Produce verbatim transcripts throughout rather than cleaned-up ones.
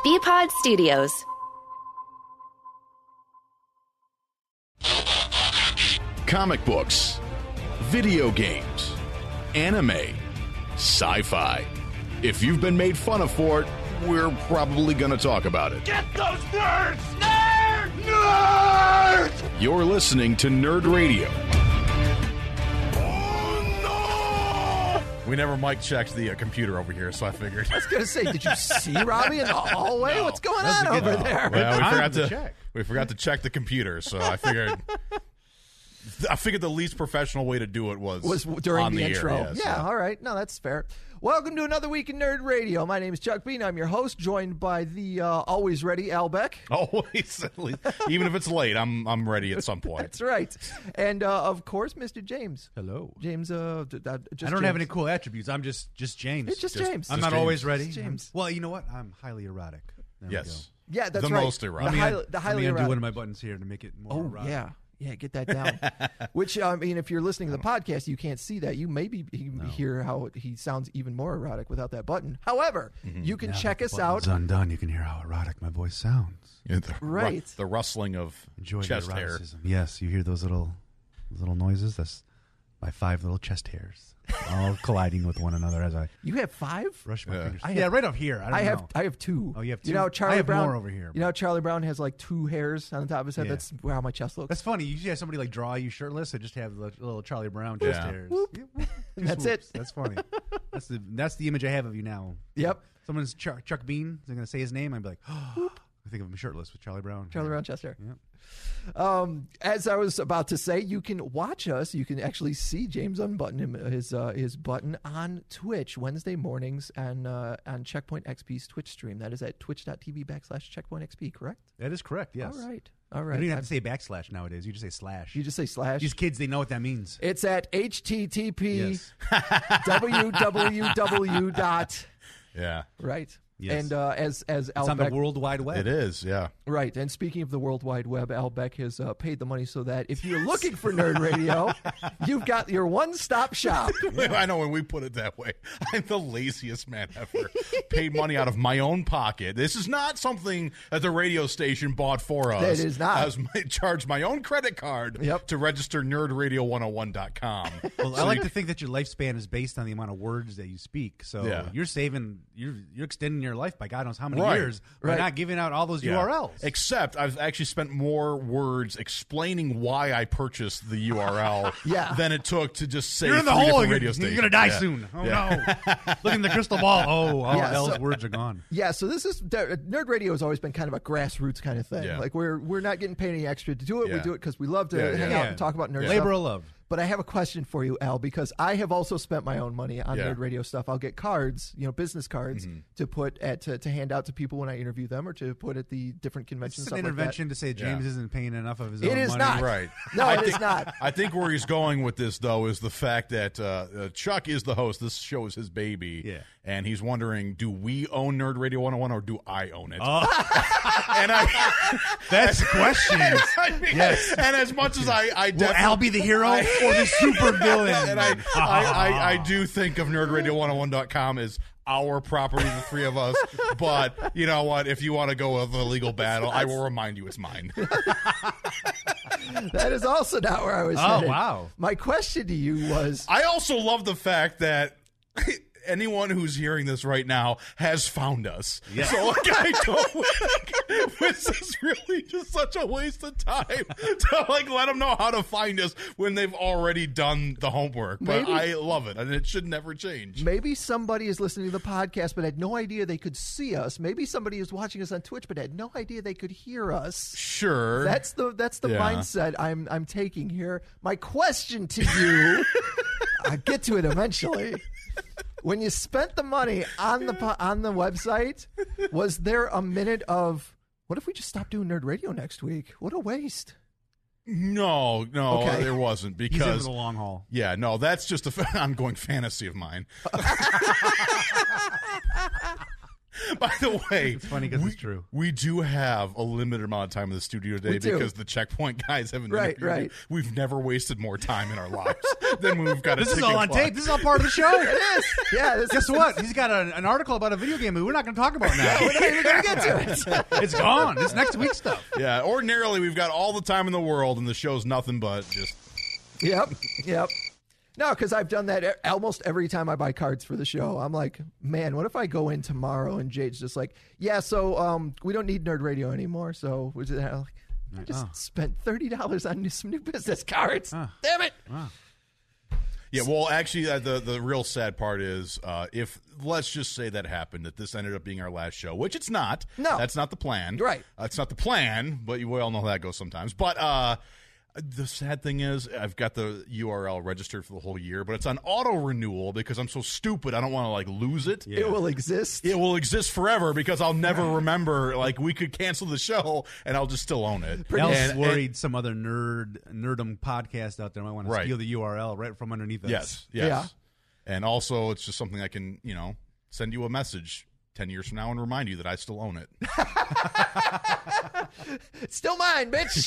B-Pod Studios. Comic books, video games, anime, sci-fi. If you've been made fun of for it, we're probably going to talk about it. Get those nerds! Nerd! Nerd! You're listening to Nerd Radio. We never mic checked the uh, computer over here, so I figured. I was going to say, did you see Robbie in the hallway? No. What's going That's on a good- over there? Well, we Time forgot to to check. we forgot to check the computer, so I figured I figured the least professional way to do it was was during on the, the intro. Air, yes, yeah, all right. No, that's fair. Welcome to another week in Nerd Radio. My name is Chuck Bean. I'm your host, joined by the uh, always ready Al Beck. Always, at least, even if it's late, I'm I'm ready at some point. That's right. And, uh, of course, Mister James. Hello. James, uh, d- uh, just I don't James. have any cool attributes. I'm just just James. It's just, Just- James. I'm just not James. always ready. Just James. Well, you know what? I'm highly erotic. There we Yes, yeah, that's the right. most The, erotic. Let me, hi- un- the highly let me undo erotic. one of my buttons here to make it more Oh, erotic. yeah. Yeah, get that down. Which, I mean, if you're listening to the podcast, you can't see that. You maybe hear how he sounds even more erotic without that button. However, you can Now check that us the out. button's undone. You can hear how erotic my voice sounds. Yeah, the, Right. ru- the rustling of Enjoy chest the hair. eroticism. Yes, you hear those little those little noises. That's my five little chest hairs, all colliding with one another as I You have five? brush my Yeah. fingers. I yeah, have- right up here. I, don't I have know. I have two. Oh, you have You know, two? how Charlie I have Brown. more over here, You know, how but- Charlie Brown has like two hairs on the top of his head. Yeah. That's how my chest looks. That's funny. You usually have somebody like draw you shirtless, and just have the little Charlie Brown chest Yeah. hairs. Whoop. Yeah, whoop. Two That's swoops. it. That's funny. That's the that's the image I have of you now. Yep. Someone's Chuck, Chuck Bean. They're going to say his name. I'd be like, oh, I think of him shirtless with Charlie Brown. Charlie Yeah. Brown chest hair. Yep. Um, as I was about to say, you can watch us. You can actually see James unbutton him, his uh, his button on Twitch Wednesday mornings and uh, on Checkpoint X P's Twitch stream. That is at twitch.tv backslash Checkpoint X P, correct? That is correct, yes. All right. All You right. don't even have I'm- to say backslash nowadays. You just say slash. you just say slash. These kids, they know what that means. It's at http Yes. www dot Yeah, right. Yes. And uh, as as Al It's on Beck, the World Wide Web. it is. Yeah. right. And speaking of the World Wide Web, Al Beck has uh, paid the money so that if you're looking for Nerd Radio, you've got your one-stop shop. I know when we put it that way. I'm the laziest man ever. Paid money out of my own pocket. This is not something that the radio station bought for us. It is not. I was my, charged my own credit card Yep. to register nerd radio one oh one dot com. Well, I like to think that your lifespan is based on the amount of words that you speak. So Yeah. you're saving, you're you're extending your life by God knows how many Right. years by Right. not giving out all those Yeah. U R Ls. Except I've actually spent more words explaining why I purchased the U R L Yeah. than it took to just say You're in the three hole. different You're, radio you're stations. gonna die Yeah. soon. Oh Yeah. no! Look in the crystal ball. Oh, all Yeah, L's so- words are gone. Yeah, so this is Nerd Radio has always been kind of a grassroots kind of thing. Yeah. Like we're we're not getting paid any extra to do it. We Yeah. do it because we love to Yeah, hang yeah. out and talk about nerd Labor stuff. of love. But I have a question for you, Al, because I have also spent my own money on Yeah. Nerd Radio stuff. I'll get cards, you know, business cards Mm-hmm. to put at to, to hand out to people when I interview them, or to put at the different conventions. It's an stuff like that. intervention to say James Yeah. isn't paying enough of his It own is money. not. Right. No, I it is think- not. I think where he's going with this, though, is the fact that uh, uh, Chuck is the host. This show is his baby. Yeah. And he's wondering, do we own Nerd Radio one oh one or do I own it? Oh, and I, that's the question. I mean, Yes. and as much as I, I Will definitely, Al be the hero or the super villain? and I, I, I, I do think of nerd radio one oh one dot com as our property, the three of us. But you know what? If you want to go with a legal battle, I will remind you it's mine. That is also not where I was. Oh, headed. wow. My question to you was, I also love the fact that anyone who's hearing this right now has found us. Yeah. So like, I don't. Like, this is really just such a waste of time to like let them know how to find us when they've already done the homework. But Maybe- I love it, and it should never change. maybe somebody is listening to the podcast but had no idea they could see us. Maybe somebody is watching us on Twitch but had no idea they could hear us. Sure. That's the that's the Yeah. mindset I'm I'm taking here. My question to you, I'll get to it eventually. When you spent the money on the po- on the website, was there a minute of what if we just stop doing Nerd Radio next week? What a waste. No, no, Okay. there wasn't He's in for because the long haul. yeah, no, that's just an ongoing fantasy of mine. By the way, It's funny 'cause we, it's true. We do have a limited amount of time in the studio today We do. because the Checkpoint guys haven't Right, interviewed right. you. We've never wasted more time in our lives than we've got. A This is ticket all on clock. tape. This is all part of the show. It is. Yeah. This Guess is, what? He's got a, an article about a video game movie we're not going to talk about now. We're not even gonna get to it. It's gone. It's next week's stuff. Yeah, ordinarily we've got all the time in the world, and the show's nothing but just. Yep. Yep. No, because I've done that e- almost every time I buy cards for the show. I'm like, man, what if I go in tomorrow and Jade's just like, yeah, so um, we don't need Nerd Radio anymore. So we're just, I'm like, I just Oh. spent thirty dollars on new, some new business cards. Oh. Damn it. Wow. Yeah, well, actually, uh, the the real sad part is uh, if let's just say that happened, that this ended up being our last show, which it's not. No. That's not the plan. Right. Uh, it's not the plan, but you we all know how that goes sometimes. But uh, the sad thing is, I've got the U R L registered for the whole year, but it's on auto renewal because I'm so stupid. I don't want to like lose it. Yeah. It will exist. It will exist forever because I'll never remember. Like we could cancel the show and I'll just still own it. Else And- and- worried some other nerd nerdum podcast out there might want to Right. steal the U R L right from underneath us. Yes, yes. Yeah. And also, it's just something I can, you know, send you a message ten years from now and remind you that I still own it. It's still mine, bitch.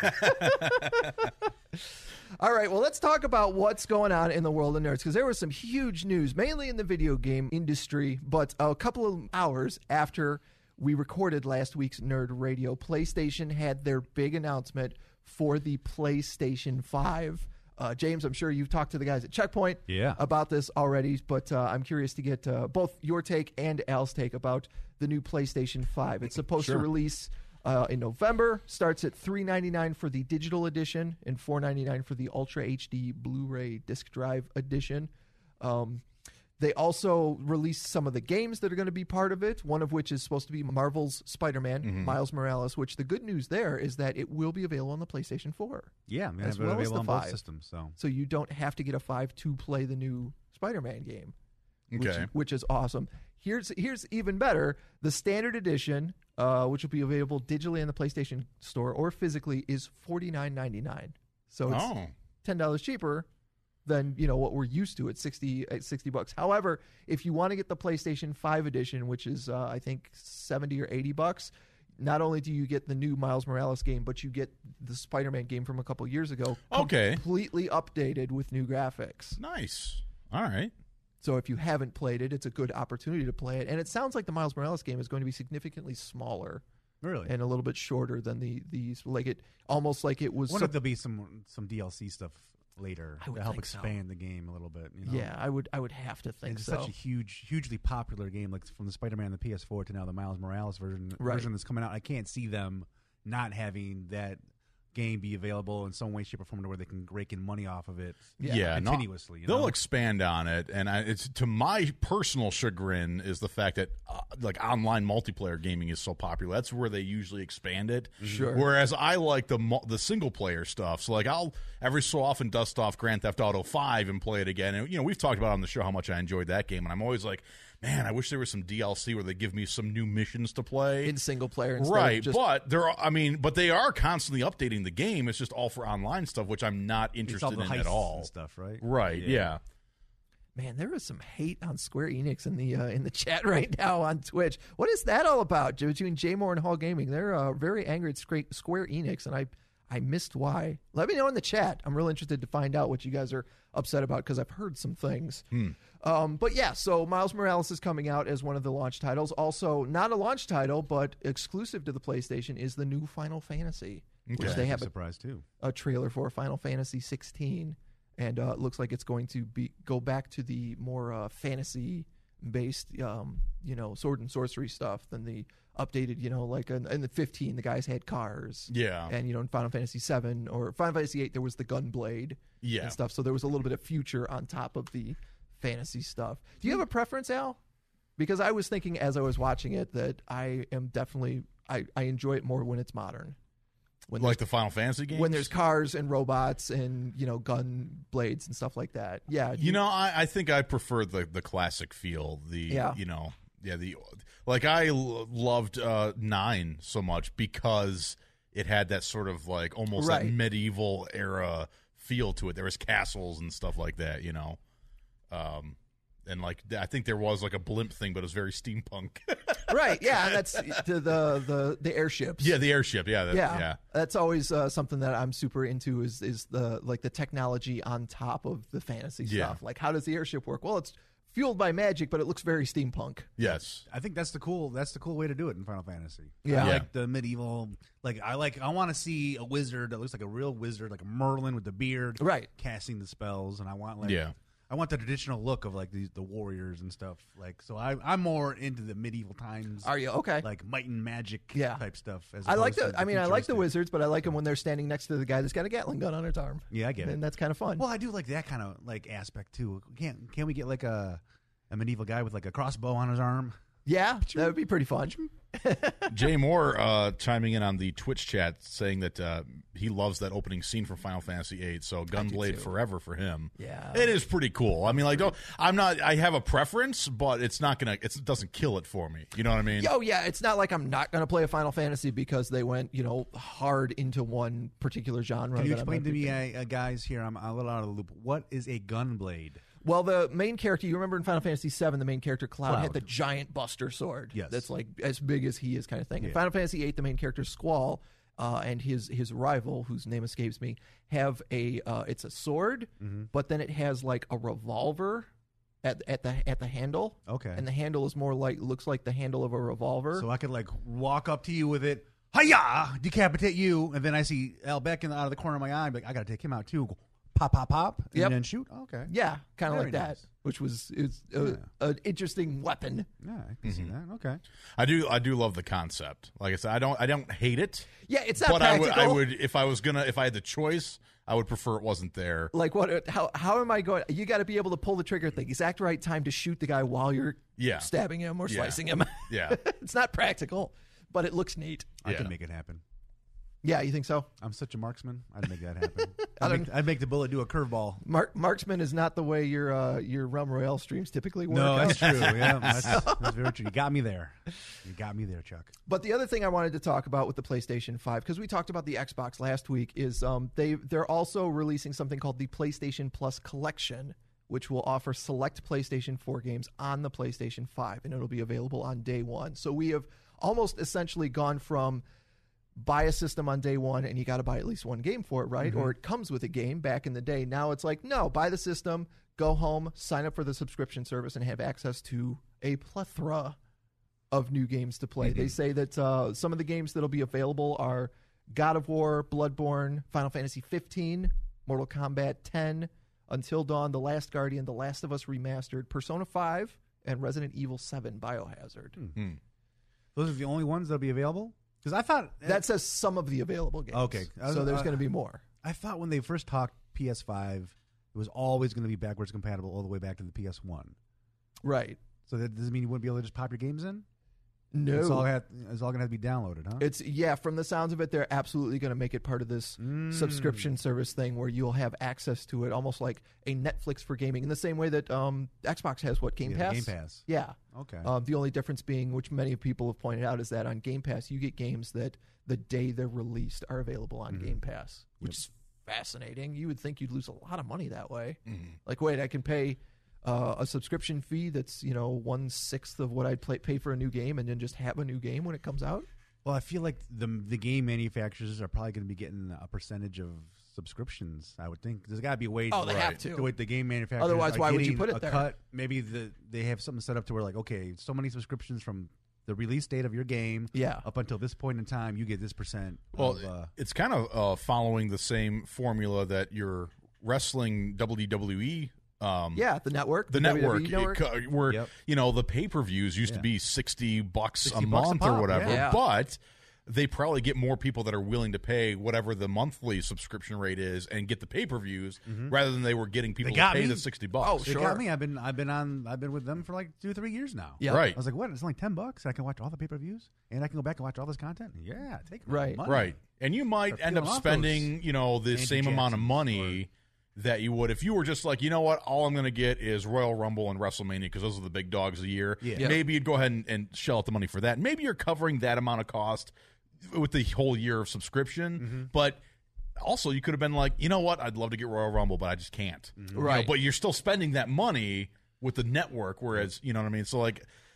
All right, well, let's talk about what's going on in the world of nerds, because there was some huge news, mainly in the video game industry, but a couple of hours after we recorded last week's Nerd Radio, PlayStation had their big announcement for the PlayStation five. Uh, James, I'm sure you've talked to the guys at Checkpoint Yeah. about this already, but uh, I'm curious to get uh, both your take and Al's take about the new PlayStation five. It's supposed to Sure. release uh, in November, starts at three ninety-nine for the digital edition and four ninety-nine for the Ultra H D Blu-ray disc drive edition. Um, they also released some of the games that are going to be part of it, one of which is supposed to be Marvel's Spider-Man, Mm-hmm. Miles Morales, which the good news there is that it will be available on the PlayStation four. Yeah, I'm going As to have well it as available the on both five. systems. So So you don't have to get a five to play the new Spider-Man game. Which, Okay. which is awesome. Here's here's even better. The standard edition, uh, which will be available digitally in the PlayStation Store or physically, is forty-nine ninety-nine. So it's Oh. ten dollars cheaper than you know what we're used to at sixty at sixty bucks. However, if you want to get the PlayStation five edition, which is uh, I think seventy or eighty bucks, not only do you get the new Miles Morales game, but you get the Spider-Man game from a couple years ago, Okay. completely updated with new graphics. Nice. All right. So if you haven't played it, it's a good opportunity to play it. And it sounds like the Miles Morales game is going to be significantly smaller really, and a little bit shorter than the these like it almost like it was. I wonder sup- if there'll be some some D L C stuff later I would to help think so. expand the game a little bit. You know? yeah, I would I would have to think It's so. such a huge, hugely popular game, like from the Spider-Man on the P S four to now the Miles Morales version Right. version that's coming out. I can't see them not having that game be available in some way, shape, or form to where they can rake in money off of it. Yeah, no, continuously. you they'll know? expand on it, and I, it's to my personal chagrin is the fact that uh, like online multiplayer gaming is so popular. That's where they usually expand it. Sure. Whereas I like the mul- the single player stuff. So like I'll every so often dust off Grand Theft Auto five and play it again. And you know we've talked about on the show how much I enjoyed that game, and I'm always like, man, I wish there was some D L C where they give me some new missions to play. in single player, instead Right, Of just, but there are, I mean, but they are constantly updating the game. It's just all for online stuff, which I'm not It's all interested the in heists at all. and stuff, right? Right, yeah. man, there is some hate on Square Enix in the uh, in the chat right now on Twitch. What is that all about? Between Jay Moore and Hall Gaming, they're uh, very angry at Squ- Square Enix, and I I missed why. Let me know in the chat. I'm real interested to find out what you guys are upset about because I've heard some things. Um, but yeah, so Miles Morales is coming out as one of the launch titles. Also, not a launch title, but exclusive to the PlayStation is the new Final Fantasy, which Okay. they have a, surprised too. a trailer for Final Fantasy sixteen, and uh, it looks like it's going to be go back to the more uh, fantasy-based, um, you know, sword and sorcery stuff than the updated, you know, like in, in the fifteen, the guys had cars. Yeah. And, you know, in Final Fantasy seven or Final Fantasy eight, there was the Gunblade Yeah. and stuff. So there was a little bit of future on top of the fantasy stuff. Do you have a preference, Al? Because I was thinking as I was watching it that I am definitely, I, I enjoy it more when it's modern. When Like the Final Fantasy games? when there's cars and robots and, you know, gun blades and stuff like that. Yeah. You know, I, I think I prefer the, the classic feel. The, Yeah. you know, yeah, the, like I l- loved uh, nine so much because it had that sort of like almost Right. that medieval era feel to it. There was castles and stuff like that, you know. Um, and like I think there was like a blimp thing, but it was very steampunk. Right, yeah, and that's the the the, the airships. Yeah, the airship. Yeah, that, yeah, yeah. That's always uh, something that I'm super into is is the like the technology on top of the fantasy Yeah. stuff. Like, how does the airship work? Well, it's fueled by magic, but it looks very steampunk. Yes. I think that's the cool. That's the cool way to do it in Final Fantasy. Yeah. I Yeah. like the medieval. Like I like. I want to see a wizard that looks like a real wizard, like a Merlin with the beard, Right. casting the spells. And I want like. Yeah. I want the traditional look of like these the warriors and stuff. Like so, I I'm more into the medieval times. Are you okay? Like might and magic Yeah. type stuff. As I like opposed the. to I mean, I like the futuristic. wizards, but I like them when they're standing next to the guy that's got a Gatling gun on his arm. Yeah, I get and it. that's kind of fun. Well, I do like that kind of like aspect too. Can't can we get like a a medieval guy with like a crossbow on his arm? yeah, that would be pretty fun. Jay Moore uh, chiming in on the Twitch chat saying that uh, he loves that opening scene from Final Fantasy eight. So Gunblade too. forever for him. Yeah. it is pretty cool. I mean, like, don't I'm not. I have a preference, but it's not gonna. It's, it doesn't kill it for me. You know what I mean? Oh yeah, it's not like I'm not going to play a Final Fantasy because they went, you know, hard into one particular genre. Can you that I'm explain not to me, big- uh, uh, guys? Here, I'm a little out of the loop. What is a gunblade? Well, the main character, you remember in Final Fantasy seven, the main character Cloud, Cloud. had the giant Buster sword. Yes. That's like as big as he is, kind of thing. In Yeah. Final Fantasy eight, the main character Squall uh, and his his rival, whose name escapes me, have a uh, it's a sword, Mm-hmm. but then it has like a revolver at at the at the handle. Okay. and the handle is more like looks like the handle of a revolver. So I could like walk up to you with it, hiya, decapitate you, and then I see Al Beck in the, out of the corner of my eye. I'm like, I got to take him out too. Go, pop, pop, pop, and Yep. then shoot. Okay. yeah, kind of Very like that, nice. which was is a, Yeah. an interesting weapon. Yeah, I can see that. Okay. I do. I do love the concept. Like I said, I don't. I don't hate it. Yeah, it's not but I would. practical. I would if I was gonna. If I had the choice, I would prefer it wasn't there. Like what? How how am I going? You got to be able to pull the trigger at the exact right time to shoot the guy while you're Yeah. stabbing him or Yeah. slicing him. Yeah. It's not practical, but it looks neat. I Yeah. can make it happen. Yeah, you think so? I'm such a marksman. I'd make that happen. I I'd, don't- make, I'd make the bullet do a curveball. Mark, marksman is not the way your uh, your Realm Royale streams typically work. No, out. that's true. Yeah, that's, that's very true. You got me there. You got me there, Chuck. But the other thing I wanted to talk about with the PlayStation five, because we talked about the Xbox last week, is um, they they're also releasing something called the PlayStation Plus Collection, which will offer select PlayStation four games on the PlayStation five, and it'll be available on day one. So we have almost essentially gone from buy a system on day one and you got to buy at least one game for it, right? Or it comes with a game back in the day. Now it's like, no, buy the system, go home, sign up for the subscription service, and have access to a plethora of new games to play. They say that uh, some of the games that'll be available are God of War, Bloodborne, Final Fantasy fifteen, Mortal Kombat ten, Until Dawn, The Last Guardian, The Last of Us Remastered, Persona five, and Resident Evil seven Biohazard. Hmm. Those are the only ones that'll be available? Because I thought That says some of the available games. Okay. I was- So there's uh, going to be more. I thought when they first talked P S five, it was always going to be backwards compatible all the way back to the P S one. Right. So that doesn't mean you wouldn't be able to just pop your games in. No. It's all had, it's all going to have to be downloaded, huh? It's yeah, from the sounds of it, they're absolutely going to make it part of this Mm. subscription service thing where you'll have access to it, almost like a Netflix for gaming, in the same way that um, Xbox has what Game Yeah, Pass. Game Pass. Yeah. Okay. Um, the only difference being, which many people have pointed out, is that on Game Pass you get games that the day they're released are available on Game Pass, which is fascinating. You would think you'd lose a lot of money that way. Like, wait, I can pay uh, a subscription fee that's you know one sixth of what I'd play, pay for a new game, and then just have a new game when it comes out. Well, I feel like the the game manufacturers are probably going to be getting a percentage of subscriptions. I would think there's got to be a way. Oh, they to, have to. The way the game manufacturers. Otherwise, are why would you getting put it a there? Cut. Maybe the they have something set up to where like, okay, so many subscriptions from the release date of your game. Yeah. Up until this point in time, you get this percent. Well, of, uh, it's kind of uh, following the same formula that your wrestling W W E. Um, Yeah, the network, The W W E network, network. it co- where Yep. you know the pay per views used Yeah. to be sixty bucks sixty a bucks a month or pop, whatever, yeah. but they probably get more people that are willing to pay whatever the monthly subscription rate is and get the pay per views rather than they were getting people to got pay me. the sixty bucks. Oh, It sure. got me. I've been I've been on I've been with them for like two or three years now. Yeah. Right. I was like, what? It's only ten bucks. I can watch all the pay per views, and I can go back and watch all this content. Yeah, take my Right. money. Right. And you might Start end up peeling off spending, you know, the Andy same amount of Jacksons money that you would if you were just like, you know what, all I'm going to get is Royal Rumble and WrestleMania because those are the big dogs of the year. Yeah. Yeah. Maybe you'd go ahead and, and shell out the money for that. Maybe you're covering that amount of cost with the whole year of subscription, Mm-hmm. but also you could have been like, you know what, I'd love to get Royal Rumble, but I just can't. You know, Right. but you're still spending that money with the network, whereas, you know what I mean? So, like,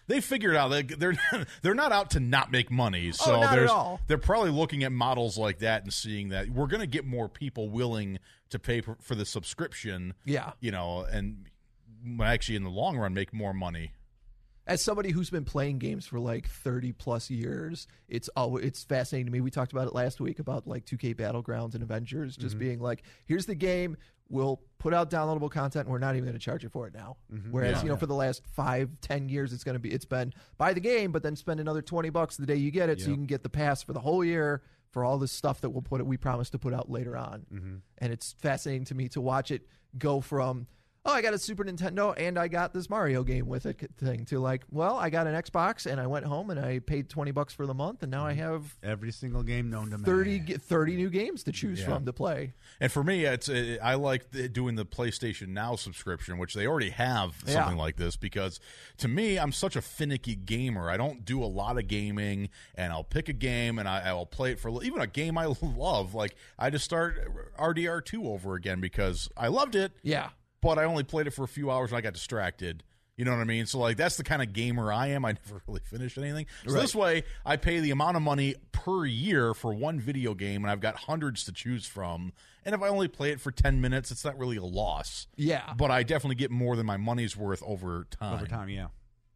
they figured out that they're they're not out to not make money. So Oh, not at there's all. they're probably looking at models like that and seeing that we're going to get more people willing to pay for, for the subscription. Yeah. You know, and actually in the long run make more money. As somebody who's been playing games for like thirty plus years, it's always, it's fascinating to me. We talked about it last week about like two K Battlegrounds and Avengers just Mm-hmm. being like, here's the game. We'll put out downloadable content, and we're not even going to charge you for it now. Whereas, Yeah. you know, for the last five, ten years, it's going to be it's been buy the game, but then spend another twenty bucks the day you get it, so Yep. you can get the pass for the whole year for all this stuff that we'll put we promise to put out later on. Mm-hmm. And it's fascinating to me to watch it go from, oh, I got a Super Nintendo and I got this Mario game with it thing to like, well, I got an Xbox and I went home and I paid twenty bucks for the month and now I have Every single game known to man. thirty, ge- thirty new games to choose Yeah. from to play. And for me, it's uh, I like the, doing the PlayStation Now subscription, which they already have something Yeah. like this, because to me, I'm such a finicky gamer. I don't do a lot of gaming, and I'll pick a game and I, I will play it for even a game I love. Like I just start R D R two over again because I loved it, Yeah. but I only played it for a few hours and I got distracted. You know what I mean? So, like, that's the kind of gamer I am. I never really finish anything. So Right. this way, I pay the amount of money per year for one video game, and I've got hundreds to choose from. And if I only play it for ten minutes, it's not really a loss. Yeah. But I definitely get more than my money's worth over time. Over time, yeah.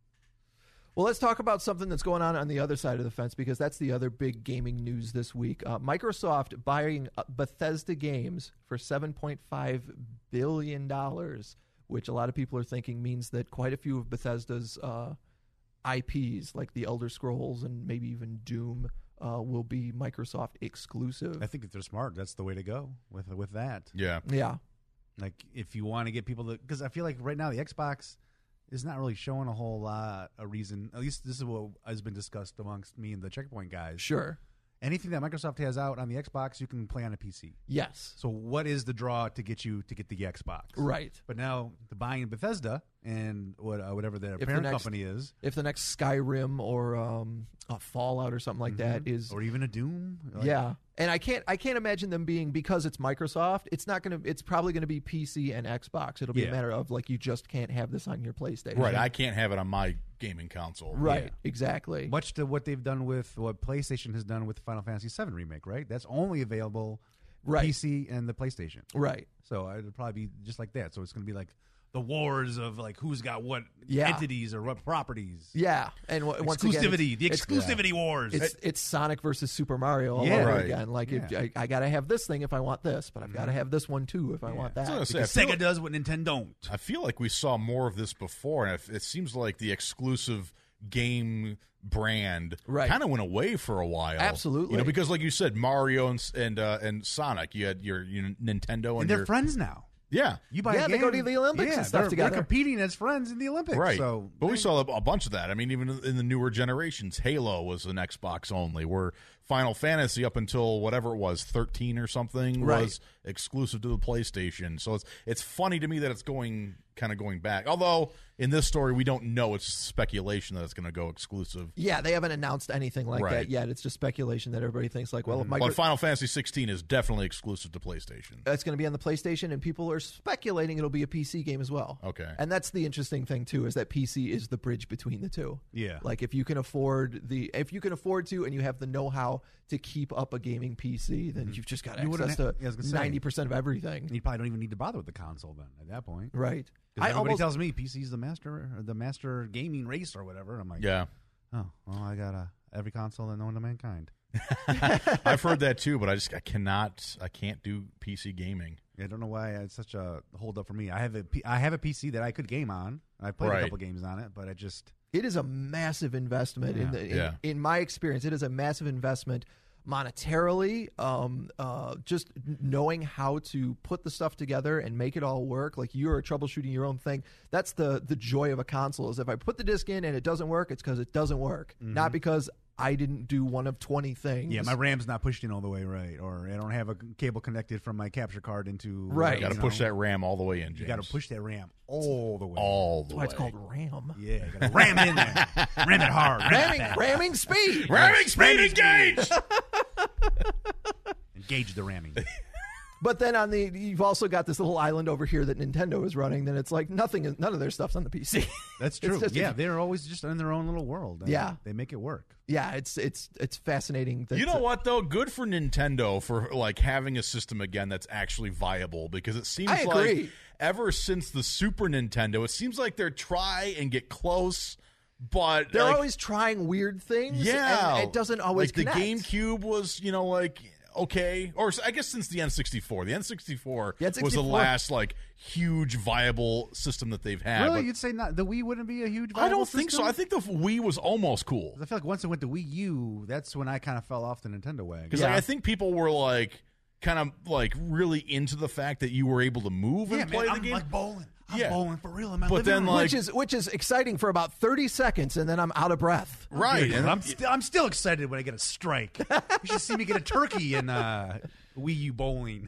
Well, let's talk about something that's going on on the other side of the fence because that's the other big gaming news this week. Uh, Microsoft buying uh, Bethesda Games for seven point five billion dollars, which a lot of people are thinking means that quite a few of Bethesda's uh, I Ps, like the Elder Scrolls and maybe even Doom, uh, will be Microsoft exclusive. I think if they're smart, that's the way to go with with that. Yeah. Yeah. Like, if you want to get people to, because I feel like right now the Xbox is not really showing a whole lot a reason. At least this is what has been discussed amongst me and the Checkpoint guys. Sure. Anything that Microsoft has out on the Xbox, you can play on a P C. Yes. So what is the draw to get you to get the Xbox? Right. But now the buying Bethesda and what uh, whatever their the parent next- company is, If the next Skyrim or um, a Fallout or something like that is or even a Doom, like, yeah, and I can't I can't imagine them being, because it's Microsoft. It's not gonna. It's probably gonna be P C and Xbox. It'll be Yeah. a matter of like you just can't have this on your PlayStation. Right. I can't have it on my gaming console. Right. Yeah. Exactly. much to what they've done with what PlayStation has done with Final Fantasy seven remake, right? That's only available Right. P C and the PlayStation. Right. So it'll probably be just like that. So it's going to be like the wars of like who's got what Yeah. entities or what properties. Yeah. And w- once again, Exclusivity, it's- the it's- exclusivity wars. It's it's Sonic versus Super Mario all Yeah. over Right. again. Like if Yeah. I, I got to have this thing if I want this, but I've got to have this one too if I want that. I was gonna Because say, I feel Sega does what Nintendo don't. I feel like we saw more of this before, and it, it seems like the exclusive game brand Right. kind of went away for a while. Absolutely. you know, because like you said, Mario and and, uh, and Sonic, you had your, your Nintendo and, And they're your friends now. yeah, You buy Yeah, a they go game- to the Olympics yeah, and stuff they're, together. They're competing as friends in the Olympics. right. So but we they- saw a, a bunch of that. I mean, even in the newer generations, Halo was an Xbox only, where Final Fantasy up until whatever it was, thirteen or something, Right. was exclusive to the PlayStation. So it's it's funny to me that it's going kind of going back. Although in this story, we don't know. It's speculation that it's going to go exclusive. Yeah, they haven't announced anything like Right. that yet. It's just speculation that everybody thinks like, well, if Micro- But Final Fantasy sixteen is definitely exclusive to PlayStation. it's going to be on the PlayStation, and people are speculating it'll be a P C game as well. Okay. And that's the interesting thing too, is that P C is the bridge between the two. Yeah. Like if you can afford the, if you can afford to, and you have the know-how to keep up a gaming P C, then you've just got You wouldn't access ha- to yeah, I was gonna say. ninety percent of everything. you probably don't even need to bother with the console then at that point. Right. 'Cause I everybody almost tells me P C's the master, or the master gaming race or whatever. I'm like, Yeah. oh, well, I got uh, every console that known to mankind. I've heard that too, but I just I cannot I can't do P C gaming. I don't know why it's such a hold up for me. I have a P- I have a P C that I could game on. I played Right. a couple games on it, but I just it is a massive investment in Yeah. the in, Yeah. in my experience. It is a massive investment monetarily, um, uh, just knowing how to put the stuff together and make it all work. Like you're troubleshooting your own thing. That's the the joy of a console. Is if I put the disc in and it doesn't work, it's because it doesn't work, not because I didn't do one of twenty things. yeah, my RAM's not pushed in all the way right, or I don't have a cable connected from my capture card into Right. You got to you push know, that RAM all the way in, James. You got to push that RAM all the way, all the That's why way. it's called RAM. Yeah, you got to ram it in there, ram it hard, ram it Ramming, fast. ramming speed. Ramming speed engaged. Engage the ramming. But then on the, you've also got this little island over here that Nintendo is running. Then it's like nothing, is, none of their stuff's on the P C. That's It's true. just- Yeah, they're always just in their own little world. and Yeah. they make it work. Yeah, it's it's it's fascinating. That, You know what though? Good for Nintendo for like having a system again that's actually viable, because it seems I like agree. ever since the Super Nintendo, it seems like they're try and get close, but They're like, always trying weird things. yeah, and it doesn't always like connect. the GameCube was, you know, like okay, or I guess since the N sixty-four, the N sixty-four The N was the sixty-four. last like huge viable system that they've had. Really, but you'd say not the Wii wouldn't be a huge? I viable don't think so. system? I think the Wii was almost cool. I feel like once it went to Wii U, that's when I kind of fell off the Nintendo wagon. Because Yeah. like, I think people were like kind of like really into the fact that you were able to move and yeah, play man, the I'm game. like bowling. I'm Yeah. bowling for real in my But living then, room. like- which is which is exciting for about thirty seconds, and then I'm out of breath. Right. Dude, And I'm, st- I'm still excited when I get a strike. You should see me get a turkey in uh, Wii U bowling.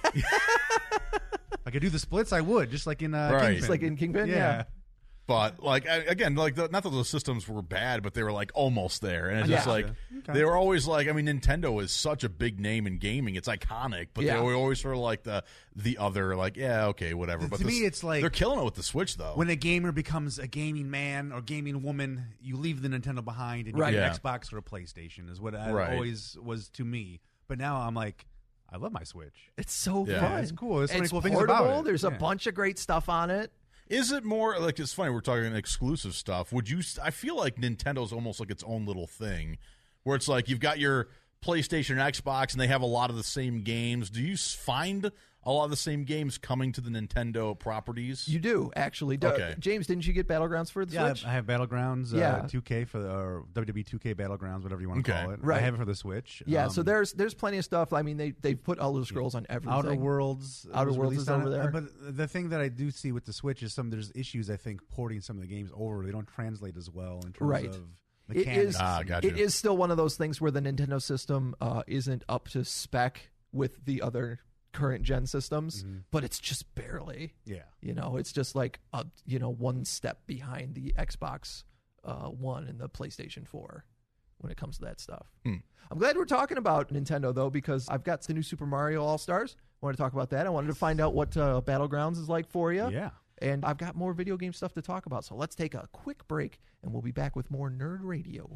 If I could do the splits, I would, just like in uh, Right. Kingpin. Just like in Kingpin, yeah. but like I, again, like the, not that those systems were bad, but they were like almost there, and it's just Yeah. like Okay. they were always like. I mean, Nintendo is such a big name in gaming; it's iconic. But Yeah. they were always sort of like the the other, like yeah, okay, whatever. But To this- me, it's like- they're killing it with the Switch, though. When a gamer becomes a gaming man or gaming woman, you leave the Nintendo behind and you Right. get Yeah. an Xbox or a PlayStation is what it Right. always was to me. But now I'm like, I love my Switch. It's so Yeah. fun. It's cool. There's so many it's cool things portable. about it. There's a Yeah. bunch of great stuff on it. Is it more like it's funny? We're talking exclusive stuff. Would you? I feel like Nintendo's almost like its own little thing, where it's like you've got your PlayStation, and Xbox, and they have a lot of the same games. Do you s- find a lot of the same games coming to the Nintendo properties? You do actually. Do- Okay. James, didn't you get Battlegrounds for the Yeah, I Switch? have, I have Battlegrounds, Yeah. uh, two K for the, or W W E two K Battlegrounds, whatever you want to Okay. call it. Right. I have it for the Switch. yeah. Um, so there's there's plenty of stuff. I mean, they they've put Elder Scrolls on everything. Outer Worlds. Outer was Worlds released is on over it. there. But the thing that I do see with the Switch is some there's issues. I think porting some of the games over, they don't translate as well in terms Right. of It mechanics. is. Ah, gotcha. It is still one of those things where the Nintendo system uh, isn't up to spec with the other current gen systems, Mm-hmm. but it's just barely. Yeah. You know, it's just like a, you know one step behind the Xbox uh, One and the PlayStation Four when it comes to that stuff. Hmm. I'm glad we're talking about Nintendo though, because I've got the new Super Mario All Stars. I want to talk about that. I wanted to find out what uh, Battlegrounds is like for you. Yeah. And I've got more video game stuff to talk about. So let's take a quick break, and we'll be back with more Nerd Radio.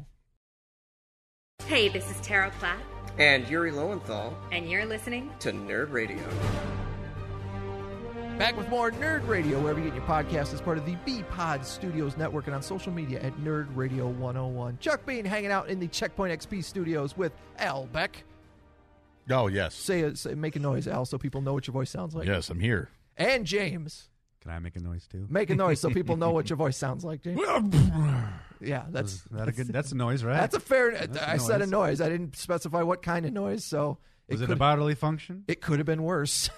Hey, this is Tara Platt, And Yuri Lowenthal and you're listening. to Nerd Radio. Back with more Nerd Radio, wherever you get your podcast, as part of the B-Pod Studios Network, and on social media at Nerd Radio one oh one. Chuck Bean hanging out in the Checkpoint X P studios with Al Beck. Oh yes, Say, say make a noise, Al, so people know what your voice sounds like. yes, I'm here. And James. Can I make a noise too? Make a noise so people know what your voice sounds like, James. Yeah, that's Is that a good, that's a noise, right? that's a fair. That's a I said a noise. noise. I didn't specify what kind of noise, so Was it a could- bodily function? It could have been worse.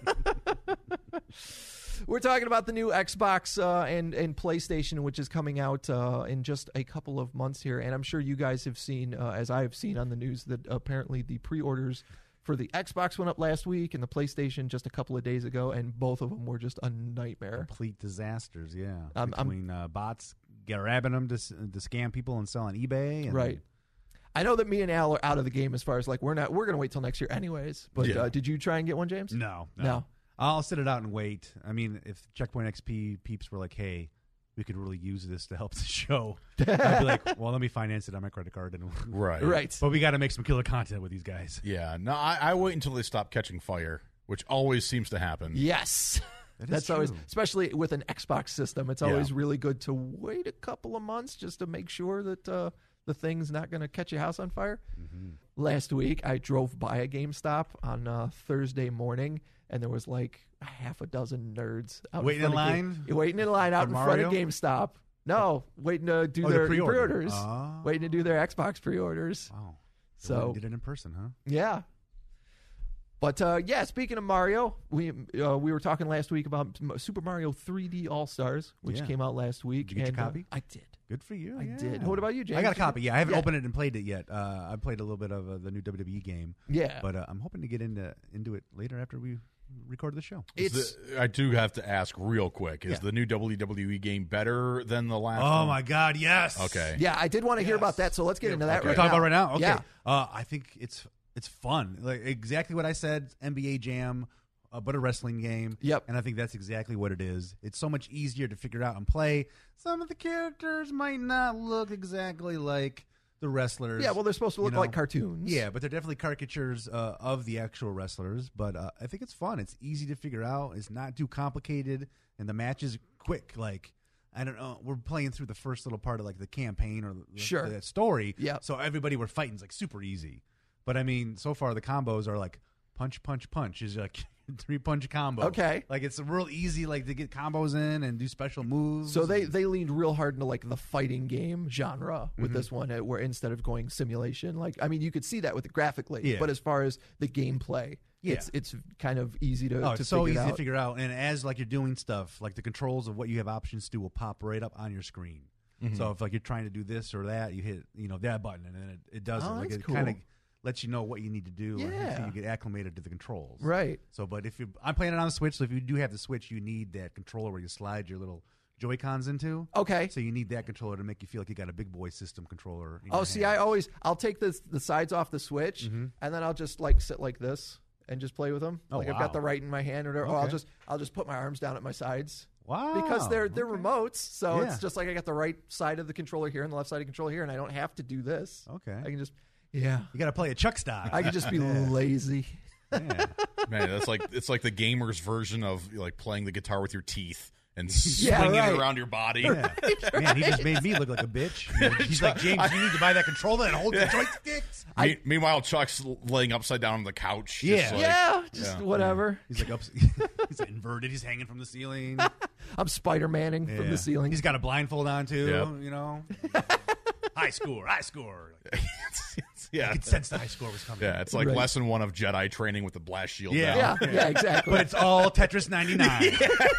We're talking about the new Xbox uh, and and PlayStation, which is coming out uh, in just a couple of months here. And I'm sure you guys have seen, uh, as I have seen on the news, that apparently the pre-orders for the Xbox went up last week and the PlayStation just a couple of days ago, and both of them were just a nightmare. Complete disasters, yeah. Um, I'm- Between uh, bots grabbing them to, s- to scam people and sell on eBay. And Right. I know that me and Al are out of the game as far as like we're not. We're going to wait till next year anyways. But Yeah. uh, did you try and get one, James? No, no, No. I'll sit it out and wait. I mean, if Checkpoint X P peeps were like, "Hey, we could really use this to help the show," I'd be like, "Well, let me finance it on my credit card." And Right, Right. But we got to make some killer content with these guys. Yeah, no, I, I wait until they stop catching fire, which always seems to happen. Yes. That is That's always, true. especially with an Xbox system, it's Yeah. always really good to wait a couple of months just to make sure that uh, the thing's not going to catch your house on fire. Mm-hmm. Last week, I drove by a GameStop on uh, Thursday morning, and there was like a half a dozen nerds out Waiting in, in front of line? Ga- waiting in line out For in front of Mario? GameStop. No, waiting to do Oh, the their pre-order. pre-orders. Oh. Waiting to do their Xbox pre-orders. Wow. They So- did it in person, huh? Yeah. But uh, yeah, speaking of Mario, we uh, we were talking last week about M- Super Mario three D All Stars, which Yeah. came out last week. Did you get your and, uh, copy? I did. Good for you. I yeah. did. What about you, James? I got a Did you- copy. Yeah, I haven't Yeah. opened it and played it yet. Uh, I played a little bit of uh, the new W W E game, Yeah, but uh, I'm hoping to get into into it later after we record the show. Is it's the- I do have to ask real quick: Is Yeah. the new W W E game better than the last? Oh one? my God! Yes. Okay. yeah. I did want to hear about that, so let's get into that We're right talking now. about right now. Okay. Yeah. Uh, I think it's it's fun. Like exactly what I said, N B A Jam, uh, but a wrestling game. Yep. And I think that's exactly what it is. It's so much easier to figure out and play. Some of the characters might not look exactly like the wrestlers. Yeah, well, they're supposed to look you know? like cartoons. Yeah, but they're definitely caricatures uh, of the actual wrestlers. But uh, I think it's fun. It's easy to figure out. It's not too complicated, and the match is quick. Like I don't know, we're playing through the first little part of like the campaign or the, Sure. the story. Yeah. So everybody we're fighting is like super easy. But I mean, so far the combos are like punch, punch, punch is like three punch combo. Okay. Like it's real easy like to get combos in and do special moves. So they, they leaned real hard into like the fighting game genre with Mm-hmm. this one, uh, where instead of going simulation, like I mean, you could see that with it graphically, Yeah. but as far as the gameplay, Yeah. it's it's kind of easy to, Oh, to it's so figure easy out. to figure out. And as like you're doing stuff, like the controls of what you have options to will pop right up on your screen. Mm-hmm. So if like you're trying to do this or that, you hit you know that button and then it, it does Oh, it. Like that's it kind of cool. lets you know what you need to do. or Yeah. until you get acclimated to the controls. Right. So, but if you, I'm playing it on the Switch, so if you do have the Switch, you need that controller where you slide your little Joy-Cons into. Okay. So you need that controller to make you feel like you got a big boy system controller. in Oh, your see, hand. I always I'll take the the sides off the Switch, Mm-hmm. and then I'll just like sit like this and just play with them. Oh, like I've wow. got the right in my hand, or, whatever, or I'll Okay. just I'll just put my arms down at my sides. Wow. Because they're they're okay. remotes, so Yeah. it's just like I got the right side of the controller here and the left side of the controller here, and I don't have to do this. Okay. I can just yeah, You got to play a Chuck stock. I can just be lazy. yeah. Man, that's like it's like the gamer's version of like playing the guitar with your teeth and Yeah, swinging right. it around your body. Yeah. Man, he just made me look like a bitch. He's like, James, you need to buy that controller and hold the joysticks. Me- meanwhile, Chuck's laying upside down on the couch. just Yeah. like- yeah, just yeah. whatever. He's like, ups- he's like inverted. He's hanging from the ceiling. I'm Spider-Manning from Yeah. the ceiling. He's got a blindfold on too. Yep. You know, high score, high score. yeah. I could sense the high score was coming. Yeah, it's like Right. lesson one of Jedi training with the blast shield Yeah. down. yeah, yeah, exactly. But it's all Tetris ninety-nine.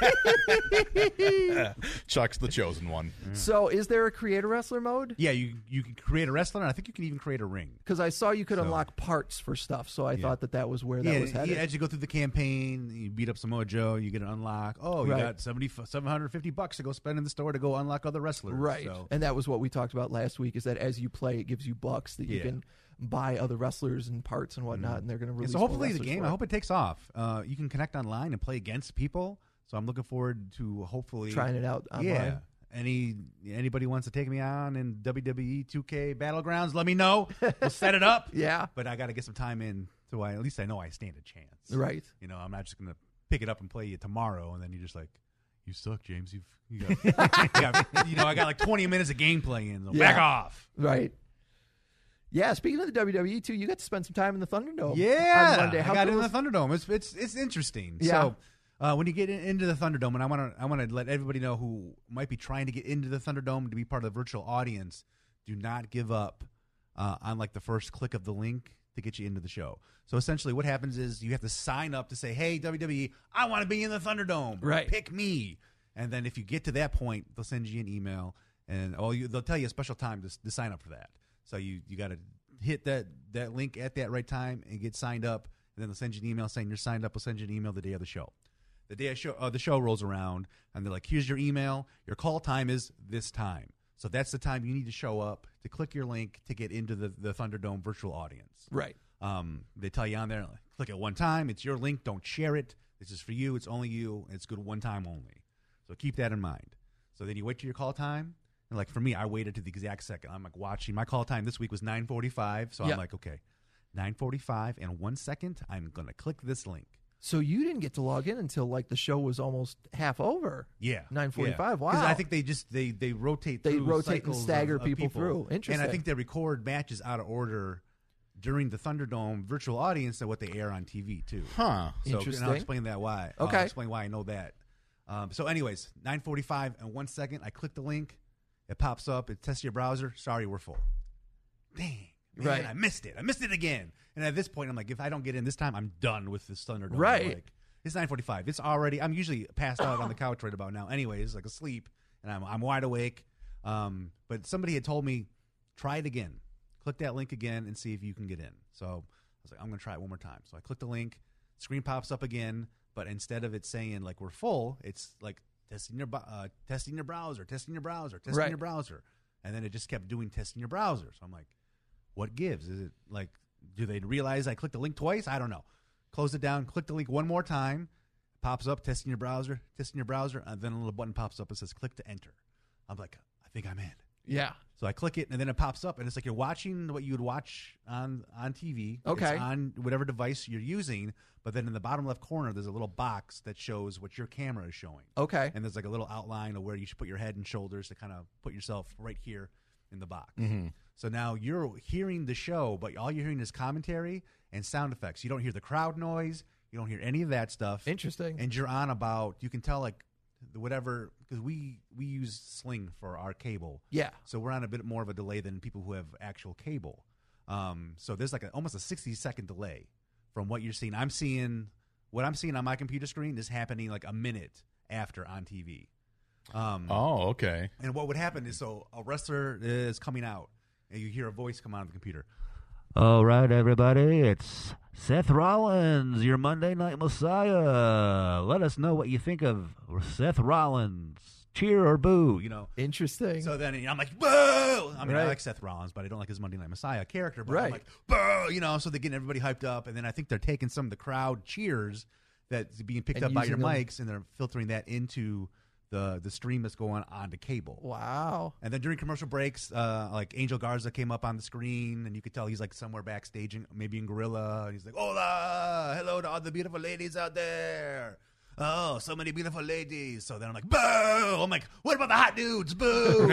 Chuck's the chosen one. So, is there a creator wrestler mode? Yeah, you you can create a wrestler, and I think you can even create a ring. Because I saw you could So- unlock parts for stuff, so I Yeah. thought that that was where that yeah, was headed. yeah, as you go through the campaign, you beat up Samoa Joe, you get an unlock. Oh, you Right. got seventy, seven hundred fifty bucks to go spend in the store to go unlock other wrestlers. Right. So, And that was what we talked about last week, is that as you play, it gives you bucks that you Yeah. can buy other wrestlers and parts and whatnot, and they're going to yeah, release so more hopefully the wrestlers game, for I it. hope it takes off. Uh, you can connect online and play against people. So I'm looking forward to hopefully Trying it out online. Yeah. Any anybody wants to take me on in W W E two K Battlegrounds, let me know. We'll set it up. Yeah. But I got to get some time in so I at least I know I stand a chance. Right. You know, I'm not just going to pick it up and play you tomorrow and then you're just like, you suck, James. You've you got, you, got you know, I got like twenty minutes of gameplay in. So Yeah. Back off. Right. Yeah, speaking of the W W E too, you got to spend some time in the Thunderdome. Yeah, on Monday. How I got cool in is- the Thunderdome. It's it's it's interesting. Yeah. So uh, when you get in, into the Thunderdome, and I want to I want to let everybody know who might be trying to get into the Thunderdome to be part of the virtual audience, do not give up uh, on like the first click of the link to get you into the show. So essentially, what happens is you have to sign up to say, "Hey, W W E, I want to be in the Thunderdome. Right. Pick me." And then if you get to that point, they'll send you an email, and oh, you, they'll tell you a special time to, to sign up for that. So you you got to hit that that link at that right time and get signed up, and then they'll send you an email saying you're signed up. We'll send you an email the day of the show. The day of show, uh, the show rolls around, and they're like, "Here's your email. Your call time is this time." So that's the time you need to show up to click your link to get into the, the Thunderdome virtual audience. Right. Um, they tell you on there, like, click it one time. It's your link. Don't share it. This is for you. It's only you. And it's good one time only. So keep that in mind. So then you wait till your call time. And like for me, I waited to the exact second. I'm like watching. My call time this week was nine forty-five. So Yeah. I'm like, okay, nine forty-five and one second. I'm going to click this link. So you didn't get to log in until like the show was almost half over. Yeah, nine forty-five. Because Wow. I think they just they they rotate. They through rotate and cycles stagger of, of people through. Interesting. And I think they record matches out of order during the Thunderdome virtual audience than what they air on T V too. Huh. So, and Interesting. I'll explain that why. Okay. I'll explain why I know that. Um, so, anyways, nine forty-five and one second. I click the link. It pops up. It tests your browser. Sorry, we're full. Dang. Man, Right. I missed it. I missed it again. And at this point, I'm like, if I don't get in this time, I'm done with this Thunderdome. Right. Like, it's nine forty-five. It's already. I'm usually passed out on the couch right about now. Anyways, like asleep, and I'm I'm wide awake. Um, but somebody had told me, try it again. Click that link again and see if you can get in. So I was like, I'm going to try it one more time. So I click the link. Screen pops up again, but instead of it saying like we're full, it's like testing your bu- uh, testing your browser, testing your browser, testing Right. your browser, and then it just kept doing testing your browser. So I'm like, what gives? Is it like Do they realize I clicked the link twice? I don't know. Close it down, click the link one more time, pops up, testing your browser, testing your browser, and then a little button pops up and says click to enter. I'm like, I think I'm in. Yeah. So I click it, and then it pops up, and it's like you're watching what you would watch on, on T V. Okay. It's on whatever device you're using, but then in the bottom left corner, there's a little box that shows what your camera is showing. Okay. And there's like a little outline of where you should put your head and shoulders to kind of put yourself right here in the box. Mm-hmm. So now you're hearing the show, but all you're hearing is commentary and sound effects. You don't hear the crowd noise. You don't hear any of that stuff. Interesting. And you're on about, you can tell like whatever, because we, we use Sling for our cable. Yeah. So we're on a bit more of a delay than people who have actual cable. Um, so there's like a, almost a sixty second delay from what you're seeing. I'm seeing, what I'm seeing on my computer screen is happening like a minute after on T V. Um, Oh, okay. and what would happen is, so a wrestler is coming out, and you hear a voice come out of the computer. All right, everybody, it's Seth Rollins, your Monday Night Messiah. Let us know what you think of Seth Rollins. Cheer or boo, You know. Interesting. So then I'm like, boo! I mean, I Right. like Seth Rollins, but I don't like his Monday Night Messiah character. But Right. I'm like, boo! You know, so they're getting everybody hyped up, and then I think they're taking some of the crowd cheers that's being picked And up by your using them- mics, and they're filtering that into the the stream that's going on to cable. wow. And then during commercial breaks, uh, like Angel Garza came up on the screen, and you could tell he's like somewhere backstage, in- maybe in Gorilla. And he's like, "Hola, hello to all the beautiful ladies out there. Oh, so many beautiful ladies." So then I'm like, "Boo!" I'm like, "What about the hot dudes? Boo!"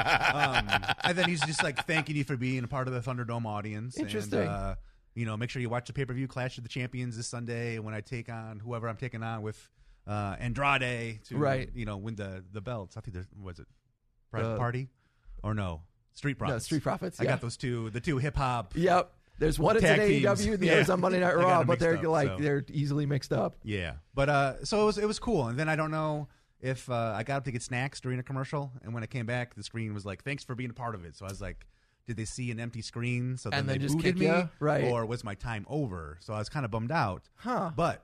um, and then he's just like thanking you for being a part of the Thunderdome audience. Interesting. And, uh, you know, make sure you watch the pay per view Clash of the Champions this Sunday when I take on whoever I'm taking on with. Uh, Andrade to Right. you know win the, the belts. I think there was it Private Uh, Party or no Street Profits. No, Street Profits. I yeah. got those two, the two hip hop. Yep. There's one that's Tag in A E W, teams. the Yeah. other's on Monday Night I got Raw, them but they're mixed up, like so. they're easily mixed up. Yeah, but uh, so it was it was cool. And then I don't know if uh, I got up to get snacks during a commercial, and when I came back, the screen was like, "Thanks for being a part of it." So I was like, "Did they see an empty screen? So then And they then just booted kick me, ya? Right. Or was my time over?" So I was kind of bummed out. Huh. But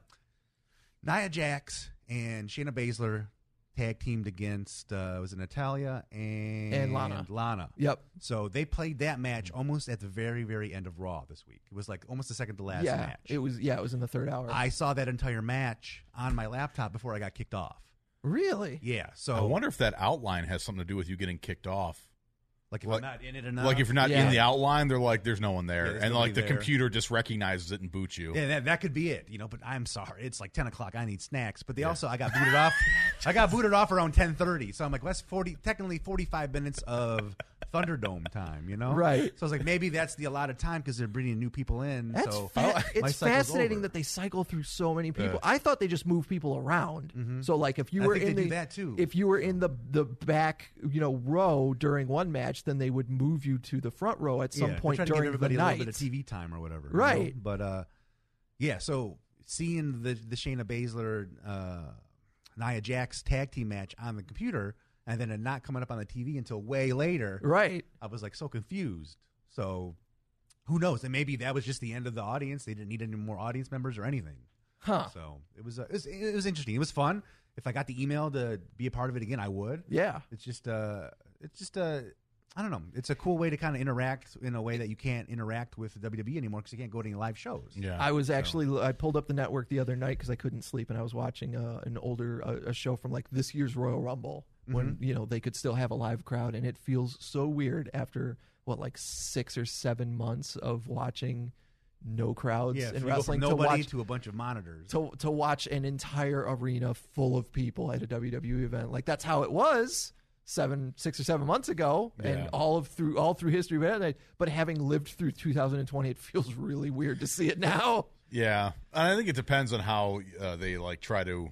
Nia Jax and Shayna Baszler tag teamed against uh, was it Natalia and And Lana. Lana. Yep. So they played that match almost at the very, very end of Raw this week. It was like almost the second to last yeah. match. It was. Yeah. It was in the third hour. I saw that entire match on my laptop before I got kicked off. really. Yeah. So I wonder if that outline has something to do with you getting kicked off. like if like- I'm not in it enough. Like if you're not Yeah. in the outline, they're like, "There's no one Yeah, there," there's and nobody like the there. computer just recognizes it and boots you. Yeah, that, that could be it, you know. But I'm sorry, it's like ten o'clock. I need snacks. But they also, I got booted off. I got booted off around ten thirty. So I'm like, that's forty, technically forty-five minutes of Thunderdome time, you know? Right. So I was like, maybe that's the allotted time because they're bringing new people in. That's so fa- my it's cycle's fascinating over. that they cycle through so many people. Yeah. I thought they just moved people around. So like if you I were think in they the do that, too. if you were in the the back you know row during one match, then they would move you to the front row at some Yeah, they're point trying to give during everybody the a night. little bit of T V time or whatever, you know? Right. But uh, yeah. So seeing the the Shayna Baszler, uh, Nia Jax tag team match on the computer, and then it not coming up on the T V until way later, Right. I was like so confused. So who knows? And maybe that was just the end of the audience. They didn't need any more audience members or anything. Huh. So it was, uh, it was it was interesting. It was fun. If I got the email to be a part of it again, I would. Yeah. It's just uh, it's just uh, I don't know. It's a cool way to kind of interact in a way that you can't interact with W W E anymore because you can't go to any live shows. Yeah. I was actually I pulled up the network the other night because I couldn't sleep, and I was watching uh, an older uh, a show from like this year's Royal Rumble when Mm-hmm. you know they could still have a live crowd, and it feels so weird after what like six or seven months of watching no crowds Yeah, if in you go wrestling from to nobody watch to a bunch of monitors. to to watch an entire arena full of people at a W W E event. Like that's how it was seven, six or seven months ago, Yeah. and all of through all through history. But but having lived through two thousand twenty, it feels really weird to see it now. Yeah, and I think it depends on how uh, they like try to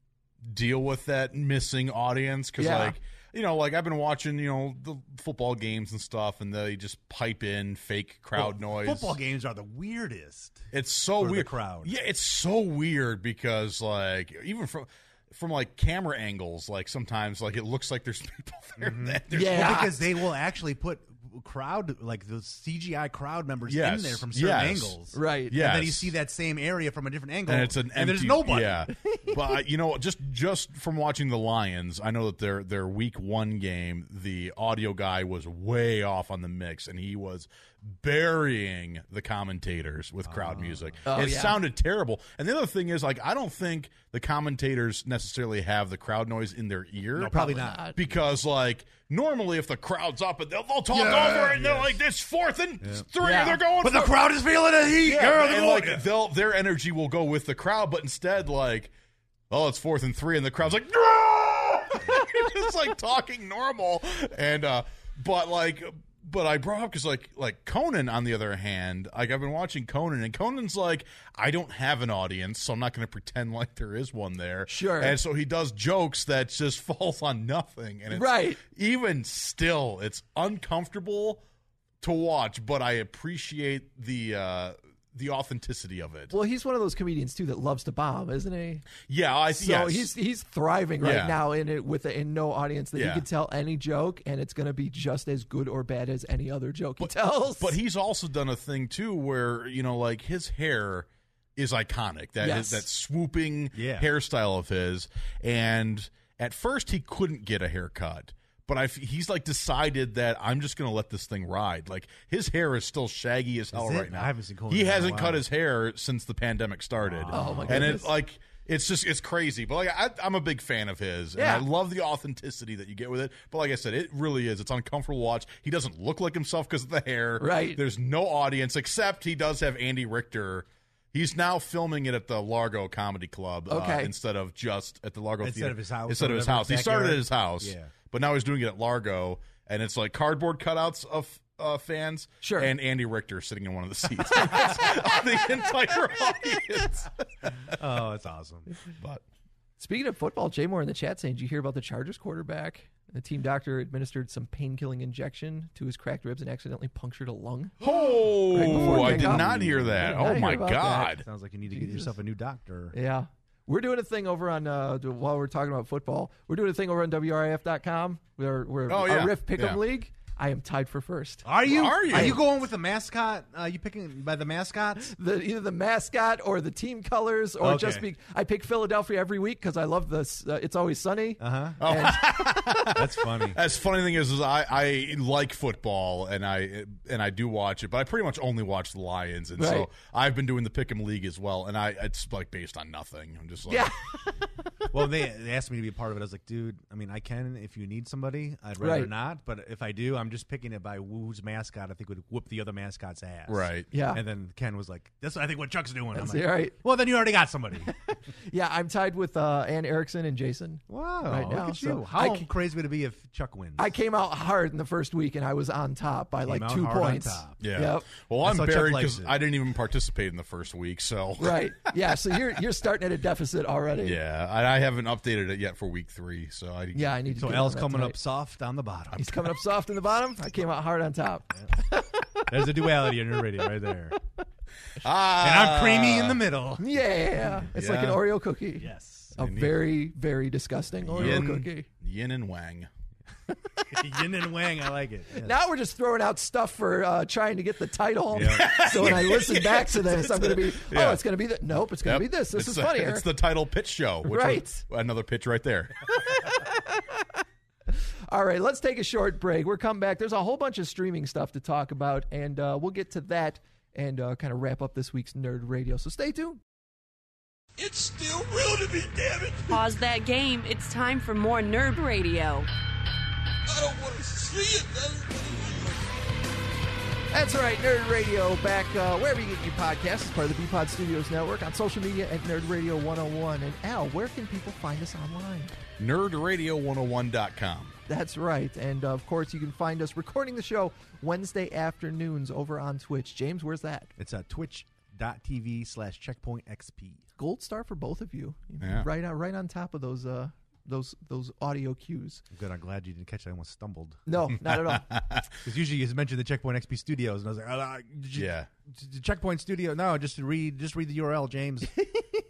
deal with that missing audience. Because Yeah. like you know, like I've been watching you know the football games and stuff, and they just pipe in fake crowd Well, noise. Football games are the weirdest. It's so for the weird. crowd. Yeah, it's so weird because like even from from like camera angles, like sometimes like it looks like there's people there. That there's Yeah. Well, because they will actually put crowd, like the C G I crowd members Yes. in there from certain Yes. angles. Right. Yes. And then you see that same area from a different angle, and it's an and there's empty- nobody. Yeah, but uh, you know, just just from watching the Lions, I know that their their week one game, the audio guy was way off on the mix, and he was burying the commentators with crowd music. Oh, it yeah. sounded terrible. And the other thing is, like, I don't think the commentators necessarily have the crowd noise in their ear. No, probably not. Because, like, normally if the crowd's up, and they'll, they'll talk Yeah, over it, and they're yes. like, this fourth and three, Yeah. they're going But for the crowd is feeling the heat, yeah, girl. and They're like going- they'll their energy will go with the crowd, but instead, like, oh, it's fourth and three, and the crowd's like, no! Just like talking normal, and uh, but like, but I brought up because like like Conan, on the other hand, like I've been watching Conan, and Conan's like, I don't have an audience, so I'm not going to pretend like there is one there. Sure. And so he does jokes that just falls on nothing, and it's, Right. even still, it's uncomfortable to watch, but I appreciate the uh, the authenticity of it. Well, he's one of those comedians too that loves to bomb, isn't he? Yeah, I So yes. he's he's thriving right Yeah. now in it with a, in no audience that Yeah. he can tell any joke, and it's going to be just as good or bad as any other joke he tells. But he's also done a thing too where, you know, like his hair is iconic. That Yes. that swooping Yeah. hairstyle of his. And at first he couldn't get a haircut. But I, he's like decided that I'm just going to let this thing ride. Like his hair is still shaggy as hell Is it? right now. I haven't seen Conan He in a hasn't while. cut his hair since the pandemic started. Oh, my And goodness. it like it's just it's crazy. But like I, I'm a big fan of his, Yeah. and I love the authenticity that you get with it. But like I said, it really is. It's uncomfortable to watch. He doesn't look like himself because of the hair. Right. There's no audience except he does have Andy Richter. He's now filming it at the Largo Comedy Club uh, Okay. instead of just at the Largo Instead Theater. of his house Instead or of his whatever, house. He started backyard. at his house. Yeah. But now he's doing it at Largo, and it's like cardboard cutouts of uh, fans. Sure. And Andy Richter sitting in one of the seats. the entire audience. Oh, that's awesome. But Speaking of football, Jay Moore in the chat saying, did you hear about the Chargers quarterback? The team doctor administered some pain-killing injection to his cracked ribs and accidentally punctured a lung. oh, Right before I did kickoff. not hear that. I did not Oh hear my about that. God. Sounds like you need to get Jesus. yourself a new doctor. Yeah. We're doing a thing over on, uh, while we're talking about football, we're doing a thing over on W R I F dot com. We're, we're Oh, our yeah. Riff Pick'em Yeah. League. I am tied for first. Are you? Are you? Are you going with the mascot? Are you picking by the mascots? The, either the mascot or the team colors, or Okay. just be. I pick Philadelphia every week because I love this. Uh, it's always sunny. Uh Oh. huh. That's funny. That's funny thing is, is I, I like football and I and I do watch it, but I pretty much only watch the Lions, and Right. so I've been doing the Pick'em League as well, and I it's like based on nothing. I'm just like, Yeah. Well, they, they asked me to be a part of it. I was like, dude, I mean, I can if you need somebody. I'd rather Right. not. But if I do, I'm just picking it by whose mascot I think would whoop the other mascot's ass. Right. Yeah. And then Ken was like, that's I think what Chuck's doing. I'm That's like, it, right. well, then you already got somebody. Yeah, I'm tied with uh, Ann Erickson and Jason. Wow. Right look now, at so you. How I ca- crazy would it be if Chuck wins? I came out hard in the first week, and I was on top by like out two hard on points. top. Yeah. Yep. Well, That's I'm how Chuck buried likes because it. I didn't even participate in the first week, so Right. Yeah. So you're you're starting at a deficit already. yeah, I, I haven't updated it yet for week three, so I Yeah. I need to. so get L's on that coming tonight. up soft on the bottom. He's coming up soft in the bottom. I came out hard on top. There's a duality in your radio right there. ah, And I'm creamy in the middle. Yeah. It's like an Yeah. Oreo cookie. Yes. A very very disgusting Oreo yin, cookie. yin and Wang. Yin and Wang, I like it. Yes. Now we're just throwing out stuff for uh, trying to get the title. Yeah. So when I listen back to this, I'm going to be, oh, Yeah. it's going to be that. Nope, it's going to Yep. be this. This It's is the- funnier. It's the title pitch show. Which Right. was another pitch right there. All right, let's take a short break. We're coming back. There's a whole bunch of streaming stuff to talk about, and uh, we'll get to that and uh, kind of wrap up this week's Nerd Radio. So stay tuned. It's still real to me, damn it! Pause that game. It's time for more Nerd Radio. I don't want to see it. That's right, Nerd Radio back uh, wherever you get your podcasts as part of the B-Pod Studios Network, on social media at Nerd Radio one oh one. And Al, where can people find us online? nerd radio one oh one dot com. That's right. And, uh, of course, you can find us recording the show Wednesday afternoons over on Twitch. James, where's that? It's uh, twitch.tv slash checkpoint XP. Gold star for both of you. Yeah. Right on, right on top of those uh, those those audio cues. Good. I'm glad you didn't catch that. I almost stumbled. No, not at all. Because usually you mentioned the Checkpoint X P Studios, and I was like, oh, uh, did you- Yeah. the Checkpoint Studio. No, just read just read the U R L, James.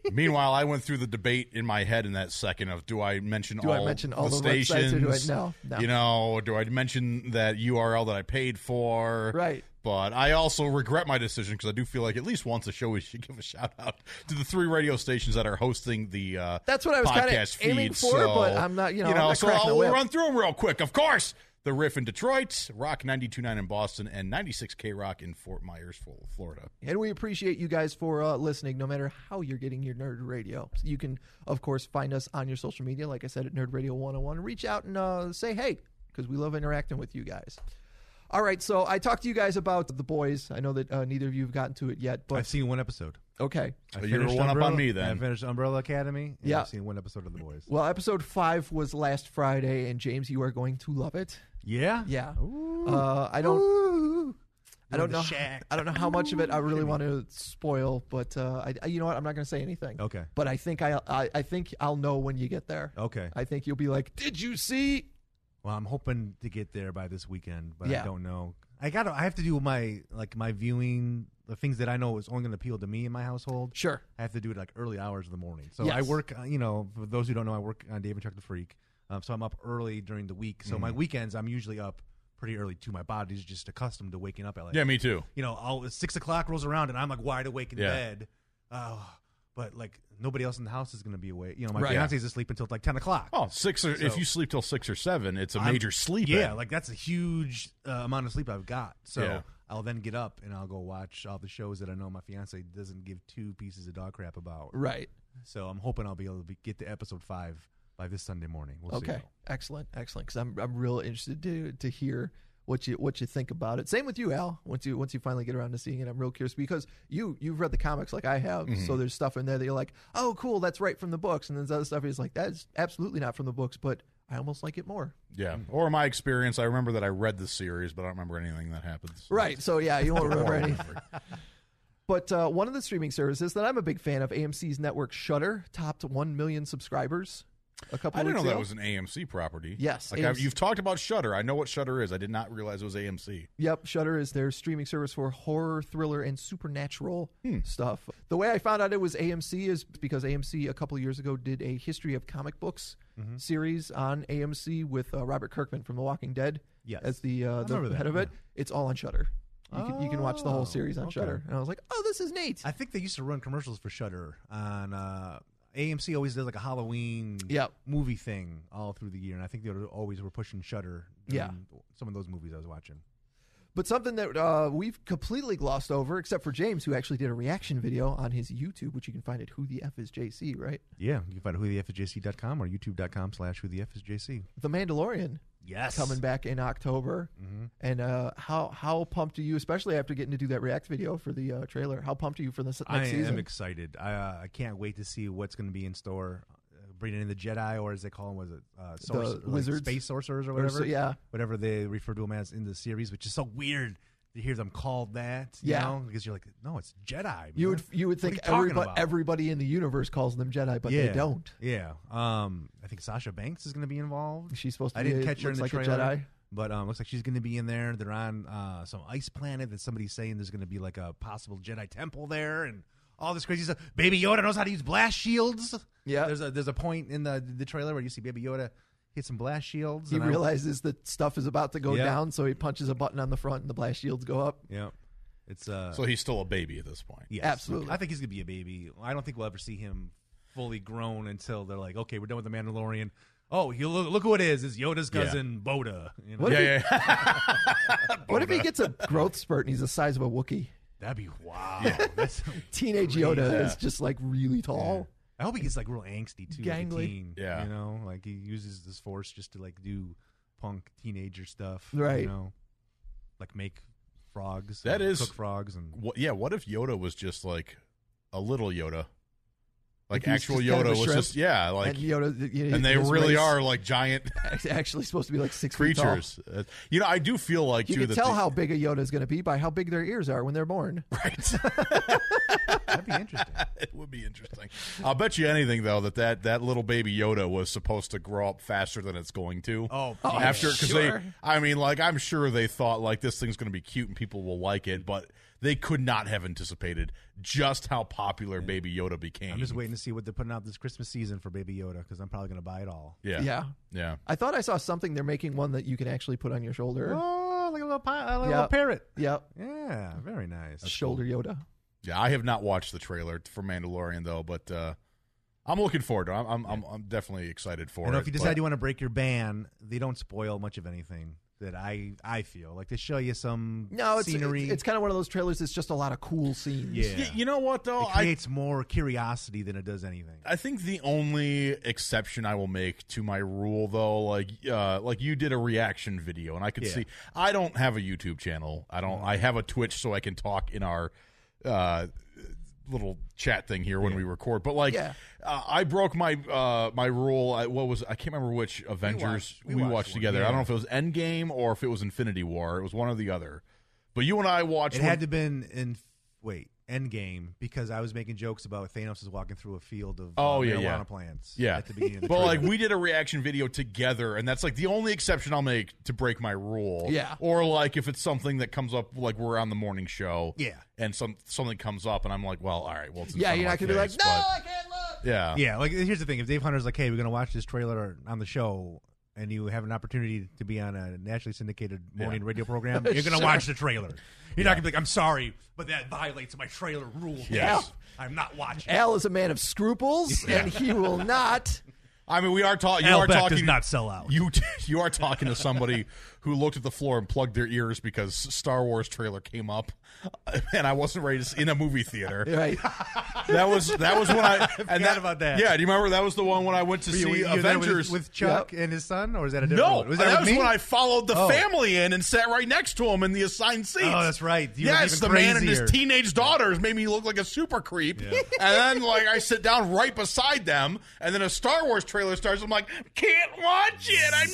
Meanwhile, I went through the debate in my head in that second of do I mention Do all I mention all the, the websites stations? or do I- no, no. You know, do I mention that U R L that I paid for? Right. But I also regret my decision because I do feel like at least once a show we should give a shout out to the three radio stations that are hosting the uh, That's what I was kinda podcast feed. aiming for, so, but I'm not- you know, I'm not so cracking I'll the whip. run through them real quick. Of course, the Riff in Detroit, Rock ninety-two point nine in Boston, and ninety-six K Rock in Fort Myers, Florida. And we appreciate you guys for uh, listening, no matter how you're getting your Nerd Radio. You can, of course, find us on your social media, like I said, at Nerd Radio one oh one. Reach out and uh, say hey, because we love interacting with you guys. All right, so I talked to you guys about The Boys. I know that uh, neither of you have gotten to it yet, but I've seen one episode. Okay. I So you're finished one up Umbrella- on me then. I finished Umbrella Academy. And Yeah. I've seen one episode of The Boys. Well, episode five was last Friday, and James, you are going to love it. Yeah. Yeah. Ooh. Uh, I don't. Ooh. I don't the know. shack. I don't know how much of it I really want to spoil, but uh, I, I- you know what? I'm not going to say anything. Okay. But I think I, I, I think I'll know when you get there. Okay. I think you'll be like, "Did you see?" Well, I'm hoping to get there by this weekend, but Yeah. I don't know. I got. to I have to do my like my viewing, the things that I know is only going to appeal to me in my household. Sure. I have to do it like early hours of the morning. So Yes. I work. uh, You know, for those who don't know, I work on Dave and Chuck the Freak. Um, so I'm up early during the week. So my weekends, I'm usually up pretty early too. My body's just accustomed to waking up at like Yeah, me too. you know, I'll, six o'clock rolls around and I'm like wide awake in Yeah. bed. Oh, but like nobody else in the house is going to be awake. You know, my Right. fiance's asleep until like ten o'clock. Oh, six or if So- you sleep till six or seven, it's a I'm- major sleep. Yeah, in. like that's a huge uh, amount of sleep I've got. So Yeah. I'll then get up and I'll go watch all the shows that I know my fiance doesn't give two pieces of dog crap about. Right. So I'm hoping I'll be able to be, get to episode five by this Sunday morning. We'll see. Okay. Excellent. Excellent. Because I'm I'm real interested to to hear what you what you think about it. Same with you, Al. Once you once you finally get around to seeing it, I'm real curious because you you've read the comics like I have. Mm-hmm. So there's stuff in there that you're like, oh, cool, that's right from the books, and then there's other stuff is like that's absolutely not from the books, but I almost like it more. yeah. Or my experience, I remember that I read the series, but I don't remember anything that happens. Right. So yeah, you won't remember anything. But uh, one of the streaming services that I'm a big fan of, A M C's network Shudder, topped one million subscribers a couple I of didn't weeks know ago. that was an A M C property. Yes, like A M I've, C. you've talked about Shudder. I know what Shudder is. I did not realize it was A M C. Yep, Shudder is their streaming service for horror, thriller, and supernatural Hmm. stuff. The way I found out it was A M C is because A M C a couple of years ago did a history of comic books Mm-hmm. series on A M C with uh, Robert Kirkman from The Walking Dead Yes. as the uh, the remember that, head of it. yeah. It's all on Shudder. You can you can watch the whole Oh, series on okay. Shudder, and I was like, oh, this is neat. I think they used to run commercials for Shudder on uh, A M C. Always does like a Halloween Yep. movie thing all through the year, and I think they were always were pushing Shudder. Yeah. some of those movies I was watching. But something that uh, we've completely glossed over, except for James, who actually did a reaction video on his YouTube, which you can find at Who the F is J C, right? Yeah, you can find it who the f is j c dot com or youtube dot com slash who the f is j c. The Mandalorian. Yes, Coming back in October, Mm-hmm. and uh, how how pumped are you, especially after getting to do that React video for the uh, trailer? How pumped are you for this next I season? am excited. I uh, I can't wait to see what's going to be in store. Uh, bringing in the Jedi, or as they call them, was it uh, source, like wizards? space sorcerers, or Or whatever? so- yeah. whatever they refer to them as in the series, which is so weird to hear them called that. You Yeah. know? Because you're like, no, it's Jedi. Man. You would you would What are think you talking everybody about? everybody in the universe calls them Jedi, but yeah. they don't. Yeah. Um, I think Sasha Banks is going to be involved. She's supposed to I be. didn't a- catch her in looks the like trailer, a Jedi. but um, looks like she's going to be in there. They're on uh, some ice planet that somebody's saying there's going to be like a possible Jedi temple there, and all this crazy stuff. Baby Yoda knows how to use blast shields. Yeah. there's a there's a point in the the trailer where you see Baby Yoda hit some blast shields. He and I- realizes that stuff is about to go Yeah. down, so he punches a button on the front, and the blast shields go up. yeah, it's uh, So he's still a baby at this point. yes. absolutely. I think he's gonna be a baby. I don't think we'll ever see him fully grown until they're like, okay, we're done with the Mandalorian. Oh, he look, look who it is! It's Yoda's Yeah. cousin Boda. You know? What if Yeah, he- yeah. What if he gets a growth spurt and he's the size of a Wookiee? That'd be wow. That's Teenage crazy. Yoda is just like really tall. I hope he gets like real angsty too, like a Gangly. teen. Yeah. you know, like he uses this force just to like do punk teenager stuff. Right. You know, like make frogs. That and is- cook frogs and What, yeah, what if Yoda was just like a little Yoda? Like If he's actual just kind of Yoda a was shrimp, just yeah, like and Yoda, you know, and they his really race are like giant is actually supposed to be like six feet tall. creatures. Uh, you know, I do feel like You too can that tell the- how big a Yoda is going to be by how big their ears are when they're born. that'd be interesting. it would be interesting. I'll bet you anything though that, that that little baby Yoda was supposed to grow up faster than it's going to. Oh, after because sure. they, I mean, like I'm sure they thought like this thing's going to be cute and people will like it, but they could not have anticipated just how popular Baby Yoda became. I'm just waiting to see what they're putting out this Christmas season for Baby Yoda because I'm probably going to buy it all. Yeah. Yeah. Yeah. I thought I saw something. They're making one that you can actually put on your shoulder. Oh, like a little, pi- like a Yep. little parrot. Yep. Yeah, very nice. A shoulder Yoda. Yeah, I have not watched the trailer for Mandalorian though, but uh, I'm looking forward to it. I'm I'm, I'm, I'm definitely excited for You know, it. if you decide but- you want to break your ban, they don't spoil much of anything. That I I feel like they show you some No, it's scenery. it's, it's kind of one of those trailers. It's just a lot of cool scenes. yeah. Y- you know what though? It creates more curiosity than it does anything. I think the only exception I will make to my rule, though, like uh, like you did a reaction video, and I could Yeah. see. I don't have a YouTube channel. I don't. I have a Twitch, so I can talk in our uh, little chat thing here when we record. But like, Yeah. uh, I broke my uh, my rule. I, what was I can't remember which Avengers watched- we we, watched watched one, together. I yeah. don't know if it was Endgame or if it was Infinity War. It was one or the other. But you and I watched. It one- had to been in wait Endgame because I was making jokes about Thanos is walking through a field of Oh, uh, yeah, marijuana yeah. plants. Yeah. at the beginning of the Well, like trailer. we did a reaction video together, and that's like the only exception I'll make to break my rule. Yeah. Or like if it's something that comes up, like we're on the morning show. Yeah. And some something comes up, and I'm like, well, all right, well, it's in Yeah, front you're of not my gonna be like, face, no, but- I can't look. Yeah. Yeah, like here's the thing: if Dave Hunter's like, "Hey, we're going to watch this trailer on the show," and you have an opportunity to be on a nationally syndicated morning Yeah. radio program, you're going to Sure. watch the trailer. You're not going to be like, "I'm sorry, but that violates my trailer rule." Yes. I'm not watching. Al is a man of scruples, and he will not. I mean, we are talking. You Al are Beck talking. does not sell out. You you are talking to somebody who looked at the floor and plugged their ears because Star Wars trailer came up, and I wasn't ready to see, in a movie theater. Right. That was that was when I and forgot about that. Yeah, do you remember that was the one when I went to Were you, see were you there Avengers with, with Chuck and his son, or was that a different No, one? Was that, that, was with me? when I followed the Oh. family in and sat right next to him in the assigned seats. Oh, that's right. You were yes, even the man and crazier. his teenage daughters made me look like a super creep. And then, like, I sit down right beside them, and then a Star Wars trailer starts. I'm like, can't watch it. I made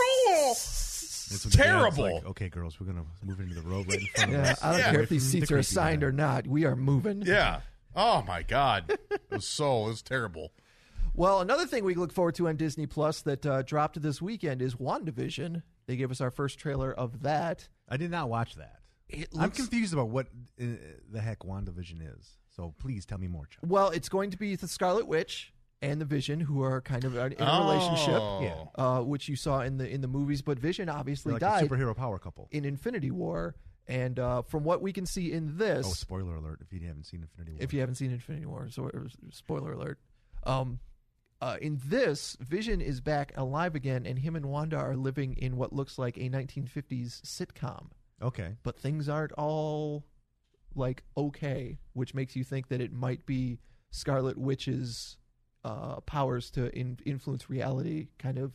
a rule. That's when the dad's terrible. like, okay, girls, we're gonna move into the road right in front of Yeah, us. I don't Yeah. care if these From the seats are creepy assigned guy. or not. We are moving. Yeah. Oh my God. It was so. It was terrible. Well, another thing we look forward to on Disney Plus that uh, dropped this weekend is WandaVision. They gave us our first trailer of that. I did not watch that. It I'm looks- confused about what uh, the heck WandaVision is. So please tell me more, Chuck. Well, it's going to be the Scarlet Witch and the Vision, who are kind of in a relationship, Oh. Yeah. uh, which you saw in the in the movies. But Vision obviously They're like died a superhero power couple. in Infinity War, and uh, from what we can see in this, Oh, spoiler alert! If you haven't seen Infinity War, if you haven't seen Infinity War, so spoiler alert. Um, uh, in this, Vision is back alive again, and him and Wanda are living in what looks like a nineteen fifties sitcom. okay, But things aren't all like okay, which makes you think that it might be Scarlet Witch's uh, powers to in- influence reality kind of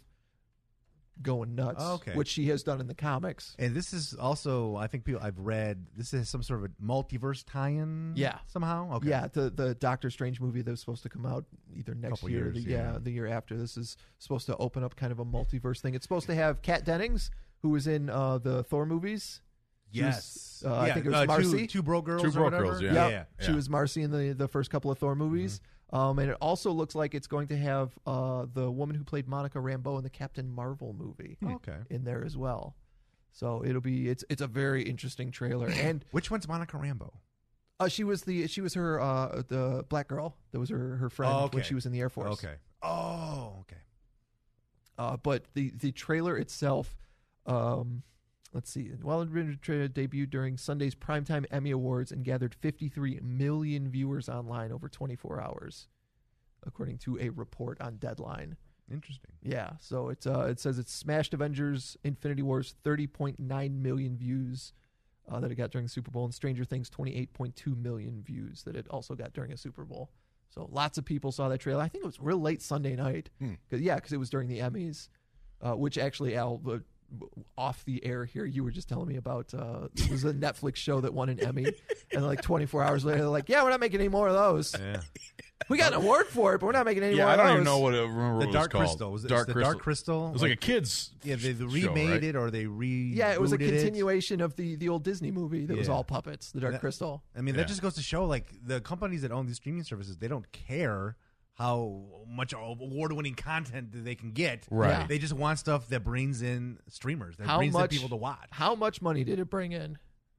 going nuts, Okay. which she has done in the comics. and this is also I think people I've read this is some sort of a multiverse tie-in. Yeah. somehow. Okay, Yeah, the the Doctor Strange movie that was supposed to come out either next Couple year, or years, the, yeah. yeah. the year after. This is supposed to open up kind of a multiverse thing. It's supposed to have Kat Dennings, who was in uh, the Thor movies. She was, yes, uh, I Yeah, think it was uh, Marcy. Two, two bro girls, Two or Bro whatever. Girls, yeah. Yep. yeah. She Yeah. was Marcy in the, the first couple of Thor movies. Um, and it also looks like it's going to have uh, the woman who played Monica Rambeau in the Captain Marvel movie Okay, in there as well. So it'll be it's it's a very interesting trailer. And which one's Monica Rambeau? uh, she was the she was her uh, the black girl that was her her friend Oh, okay. when she was in the Air Force. Okay. Oh, okay. Uh, but the the trailer itself, um, let's see. Well, it trailer debuted during Sunday's primetime Emmy Awards and gathered fifty-three million viewers online over twenty-four hours, according to a report on Deadline. Interesting. Yeah, so it's uh, it says it smashed Avengers: Infinity War's thirty point nine million views uh, that it got during the Super Bowl, and Stranger Things twenty-eight point two million views that it also got during a Super Bowl. So lots of people saw that trailer. I think it was real late Sunday night. Hmm. Cause, yeah, because it was during the Emmys, uh, which actually, Al, uh, off the air here, you were just telling me about. Uh, it was a Netflix show that won an Emmy, and like twenty-four hours later, they're like, "Yeah, we're not making any more of those. Yeah. We got an award for it, but we're not making any Yeah, more I of don't those." even know what it, remember The what Dark it was called. Crystal. Was it Dark the Crystal. Dark Crystal? It was like a kid's. Yeah, they show, remade right? it or they re. Yeah, it was a rebooted continuation of the the old Disney movie that was Yeah. all puppets, The Dark That- Crystal. I mean, Yeah. that just goes to show, like, the companies that own these streaming services, they don't care how much award-winning content that they can get. Right. Yeah. They just want stuff that brings in streamers, that How brings much in people to watch. How much money did it bring in?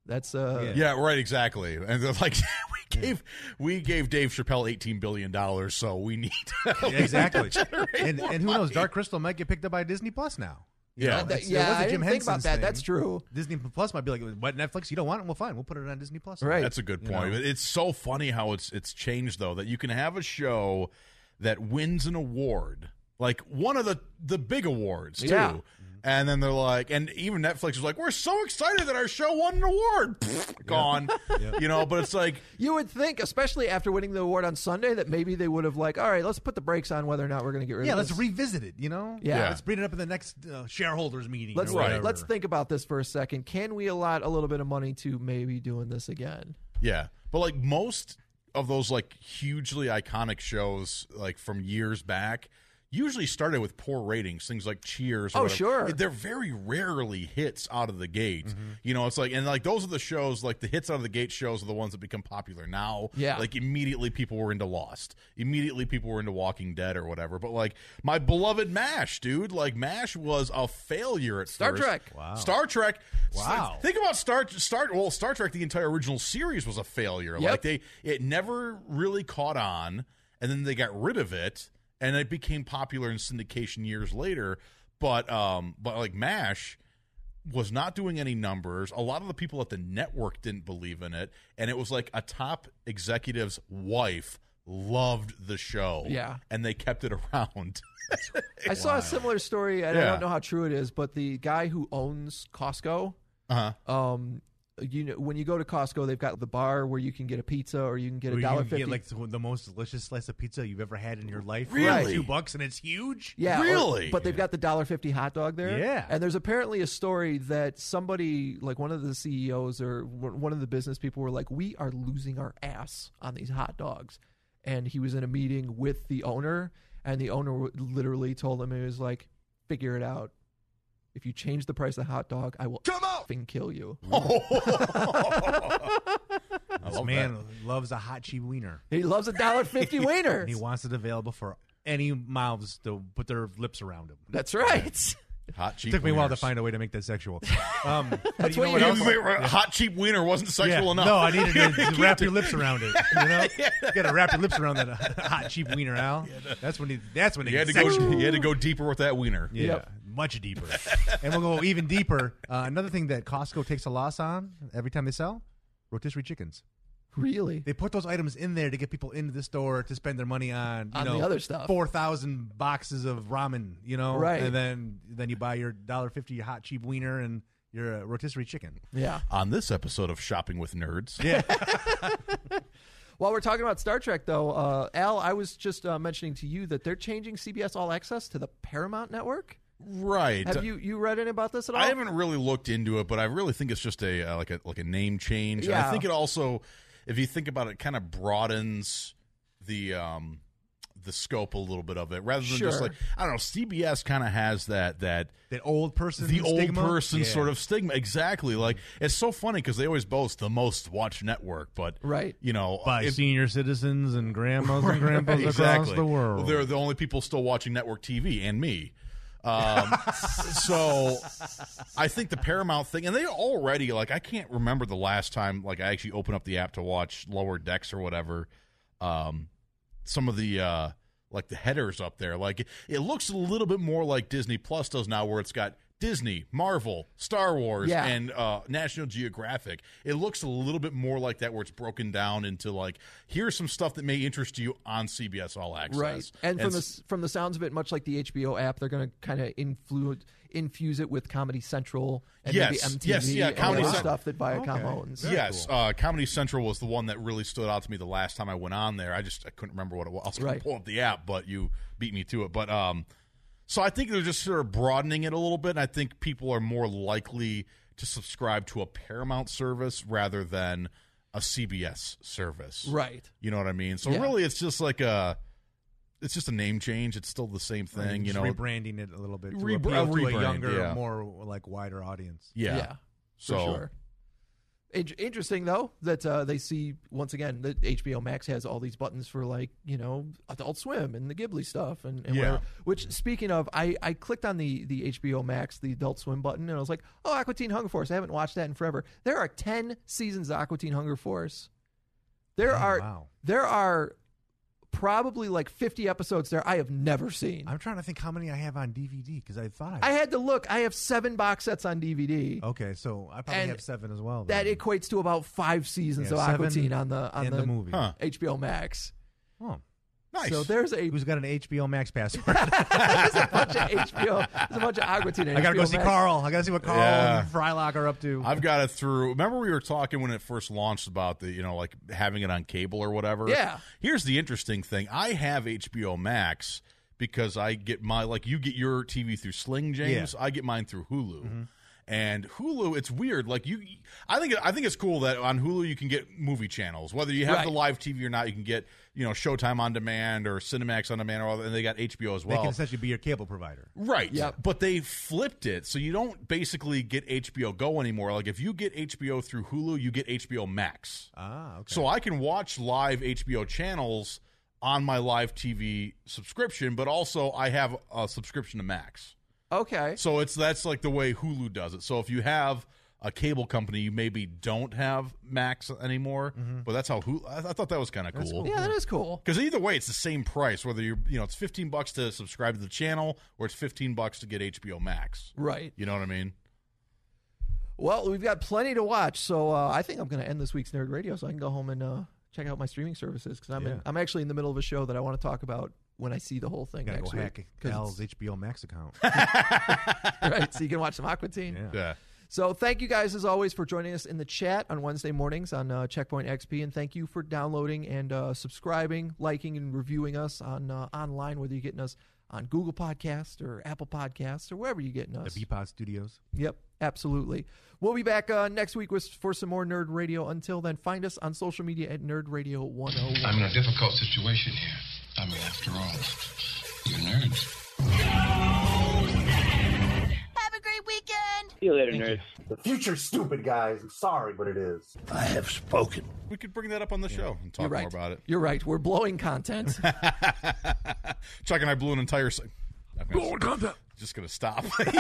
That's uh, yeah, right, exactly. And they're like, we gave we gave Dave Chappelle eighteen billion dollars, so we need to Yeah, exactly. and and who knows? Dark Crystal might get picked up by Disney Plus now. You Yeah. know, That- it's- yeah, it was a I Jim didn't think about Henson's that. thing. That's true. Disney Plus might be like, "What, Netflix? You don't want it? Well, fine. We'll put it on Disney Plus." Right. That's a good You point. know? It's so funny how it's it's changed though, that you can have a show that wins an award, like one of the the big awards too. Yeah. And then they're like, and even Netflix is like, we're so excited that our show won an award. Gone. You know, but it's like, You would think, especially after winning the award on Sunday, that maybe they would have like, all right, let's put the brakes on whether or not we're going to get rid Yeah, of let's this. revisit it. You know, Yeah. let's bring it up in the next uh, shareholders meeting. Let's or whatever. let's think about this for a second. Can we allot a little bit of money to maybe doing this again? yeah. But like most of those like hugely iconic shows, like from years back, usually started with poor ratings, things like Cheers. Or Oh, whatever. sure. They're very rarely hits out of the gate. Mm-hmm. You know, it's like, and like those are the shows, like the hits out of the gate shows are the ones that become popular now. Yeah. Like immediately people were into Lost. Immediately people were into Walking Dead or whatever. But like my beloved MASH, dude, like MASH was a failure at Star first. Trek. Wow. Star Trek. Wow. Think about Star Star well, Star Trek, the entire original series was a failure. Yep. Like they it never really caught on, and then they got rid of it, and it became popular in syndication years later. But um but like MASH was not doing any numbers. A lot of the people at the network didn't believe in it, and it was like a top executive's wife loved the show. Yeah. And they kept it around. I saw a similar story, and I Yeah. don't know how true it is, but the guy who owns Costco, Uh-huh. um, you know, when you go to Costco, they've got the bar where you can get a pizza or you can get Where a you dollar can fifty. get like the, the most delicious slice of pizza you've ever had in your life. for Really? two bucks, and it's huge. Yeah, or- Really? but they've got the dollar fifty hot dog there. Yeah. and there's apparently a story that somebody, like one of the C E Os or w- one of the business people, were like, "We are losing our ass on these hot dogs," and he was in a meeting with the owner, and the owner w- literally told him, he was like, "Figure it out. If you change the price of the hot dog, I will f***ing kill you." This man loves a hot cheap wiener. He loves a dollar fifty wiener. And he wants it available for any mouths to put their lips around him. That's right. Hot cheap It took me a while to wieners. find a way to make that sexual. Um, but That's you know what what you else? Wait, Hot cheap wiener wasn't sexual Yeah. enough. No, I needed to, to wrap your lips around it. You know, you got to wrap your lips around that hot cheap wiener, Al. That's when he, that's when it You had to gets go. sexual. You had to go deeper with that wiener. Yeah, Yep. much deeper. And we'll go even deeper. Uh, another thing that Costco takes a loss on every time they sell, rotisserie chickens. Really? They put those items in there to get people into the store to spend their money on, you On know, the other stuff. Four thousand boxes of ramen, you know, Right. And then then you buy your dollar fifty hot cheap wiener and your uh, rotisserie chicken. Yeah. On this episode of Shopping with Nerds, Yeah, While we're talking about Star Trek, though, uh, Al, I was just uh, mentioning to you that they're changing C B S All Access to the Paramount Network. right? Have you you read any about this at all? I haven't really looked into it, but I really think it's just a uh, like a like a name change. And Yeah. I think it also, if you think about it, kind of broadens the um the scope a little bit of it, rather than just Sure. like I don't know. C B S kind of has that that. that old person, The old stigma. person Yeah. sort of stigma, exactly. Like it's so funny because they always boast the most watched network, but Right. you know, by it- senior citizens and grandmas and grandpas across exactly. the world. They're the only people still watching network T V, and me. Um, so I think the Paramount thing, and they already like I can't remember the last time like I actually opened up the app to watch Lower Decks or whatever. Um, some of the uh, like the headers up there, like it, it looks a little bit more like Disney Plus does now, where it's got Disney, Marvel, Star Wars, Yeah. and uh, National Geographic. It looks a little bit more like that, where it's broken down into like here's some stuff that may interest you on C B S All Access. Right, and from the s- s- from the sounds of it, much like the H B O app, they're going to kind of influ- infuse it with Comedy Central and Yes, maybe M T V yes, yeah, and Comedy all the Cent- stuff that Viacom Okay. owns. Very yes, cool. uh, Comedy Central was the one that really stood out to me the last time I went on there. I just I couldn't remember what it was. I was going Right. to pull up the app, but you beat me to it. But um, so I think they're just sort of broadening it a little bit, and I think people are more likely to subscribe to a Paramount service rather than a C B S service. Right. You know what I mean? So Yeah. really, it's just like a, it's just a name change. It's still the same thing. You Just know, rebranding it a little bit to Re- appeal a to rebrand, a younger, yeah. more like wider audience. yeah. Yeah, So for sure. In- interesting though that uh, they see once again that H B O Max has all these buttons for like you know Adult Swim and the Ghibli stuff and, and Yeah. whatever. Which speaking of, I, I clicked on the the H B O Max the Adult Swim button and I was like, oh, Aqua Teen Hunger Force. I haven't watched that in forever. There are ten seasons of Aqua Teen Hunger Force. There Oh, are wow. there are probably like fifty episodes there I have never seen. I'm trying to think how many I have on D V D because I thought I. I had to look. I have seven box sets on D V D. okay, so I probably And have seven as well. That then. equates to about five seasons Yeah, of Aqua seven Teen on the on in the movie. Huh. H B O Max. Oh, Nice. So there's a who's got an H B O Max password? there's a bunch of H B O. There's a bunch of Aqua Teen. and I gotta H B O go see Max. Carl. I gotta see what Carl Yeah. and Frylock are up to. I've got it through. Remember, we were talking when it first launched about the, you know, like having it on cable or whatever? Yeah. Here's the interesting thing. I have H B O Max because I get my, like, you get your T V through Sling, James. Yeah. I get mine through Hulu. Mm-hmm. And Hulu, it's weird. Like you, I think I think it's cool that on Hulu you can get movie channels, whether you have Right. the live T V or not. You can get, you know, Showtime on demand or Cinemax on demand, or all, and they got H B O as They well. can essentially be your cable provider. Right. Yep. But they flipped it. So you don't basically get H B O Go anymore. Like if you get H B O through Hulu, you get H B O Max. Ah, okay. So I can watch live H B O channels on my live T V subscription, but also I have a subscription to Max. Okay. So it's that's like the way Hulu does it. So if you have a cable company, you maybe don't have Max anymore, but that's how Hulu. I, I thought that was kind of cool. Yeah, that is cool. Because either way, it's the same price. Whether you're, you know, it's fifteen bucks to subscribe to the channel, or it's fifteen bucks to get H B O Max. Right. You know what I mean? Well, we've got plenty to watch, so uh, I think I'm going to end this week's Nerd Radio so I can go home and uh, check out my streaming services because I'm in, Yeah. I'm actually in the middle of a show that I want to talk about when I see the whole thing gotta next go week. hack 'Cause Al's H B O Max account. it's- right, so you can watch some Aqua Teen. Yeah. Yeah. So thank you guys, as always, for joining us in the chat on Wednesday mornings on uh, Checkpoint X P, and thank you for downloading and uh, subscribing, liking, and reviewing us on uh, online, whether you're getting us on Google Podcasts or Apple Podcasts or wherever you're getting us. The B-Pod Studios. Yep, absolutely. We'll be back uh, next week with, for some more Nerd Radio. Until then, find us on social media at Nerd Radio one oh one. I'm in a difficult situation here. I mean, after all, you're nerds. Have a great weekend. See you later, nerds. The future's stupid, guys. I'm sorry, but it is. I have spoken. We could bring that up on the show and talk You're right. more about it. You're right. We're blowing content. Chuck and I blew an entire. Se- Blowing content. Just gonna stop.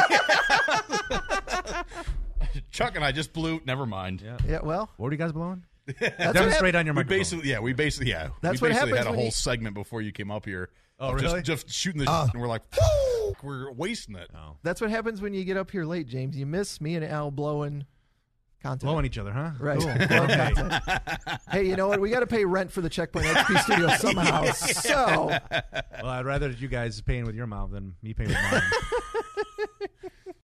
Chuck and I just blew. Never mind. Yeah. Yeah, well, What are you guys blowing? that's Demonstrate what on your We microphone. basically, yeah, we basically, yeah, That's we what basically happens had a when whole you- segment before you came up here. Oh, of really? Just, just shooting the Uh. shit, and we're like, we're wasting it. Oh. That's what happens when you get up here late, James. You miss me and Al blowing content. Blowing each other, huh? Right. Cool. Blowing Okay. content. Hey, you know what? We got to pay rent for the Checkpoint X P studio somehow. So, Well, I'd rather that you guys paying with your mouth than me paying with mine.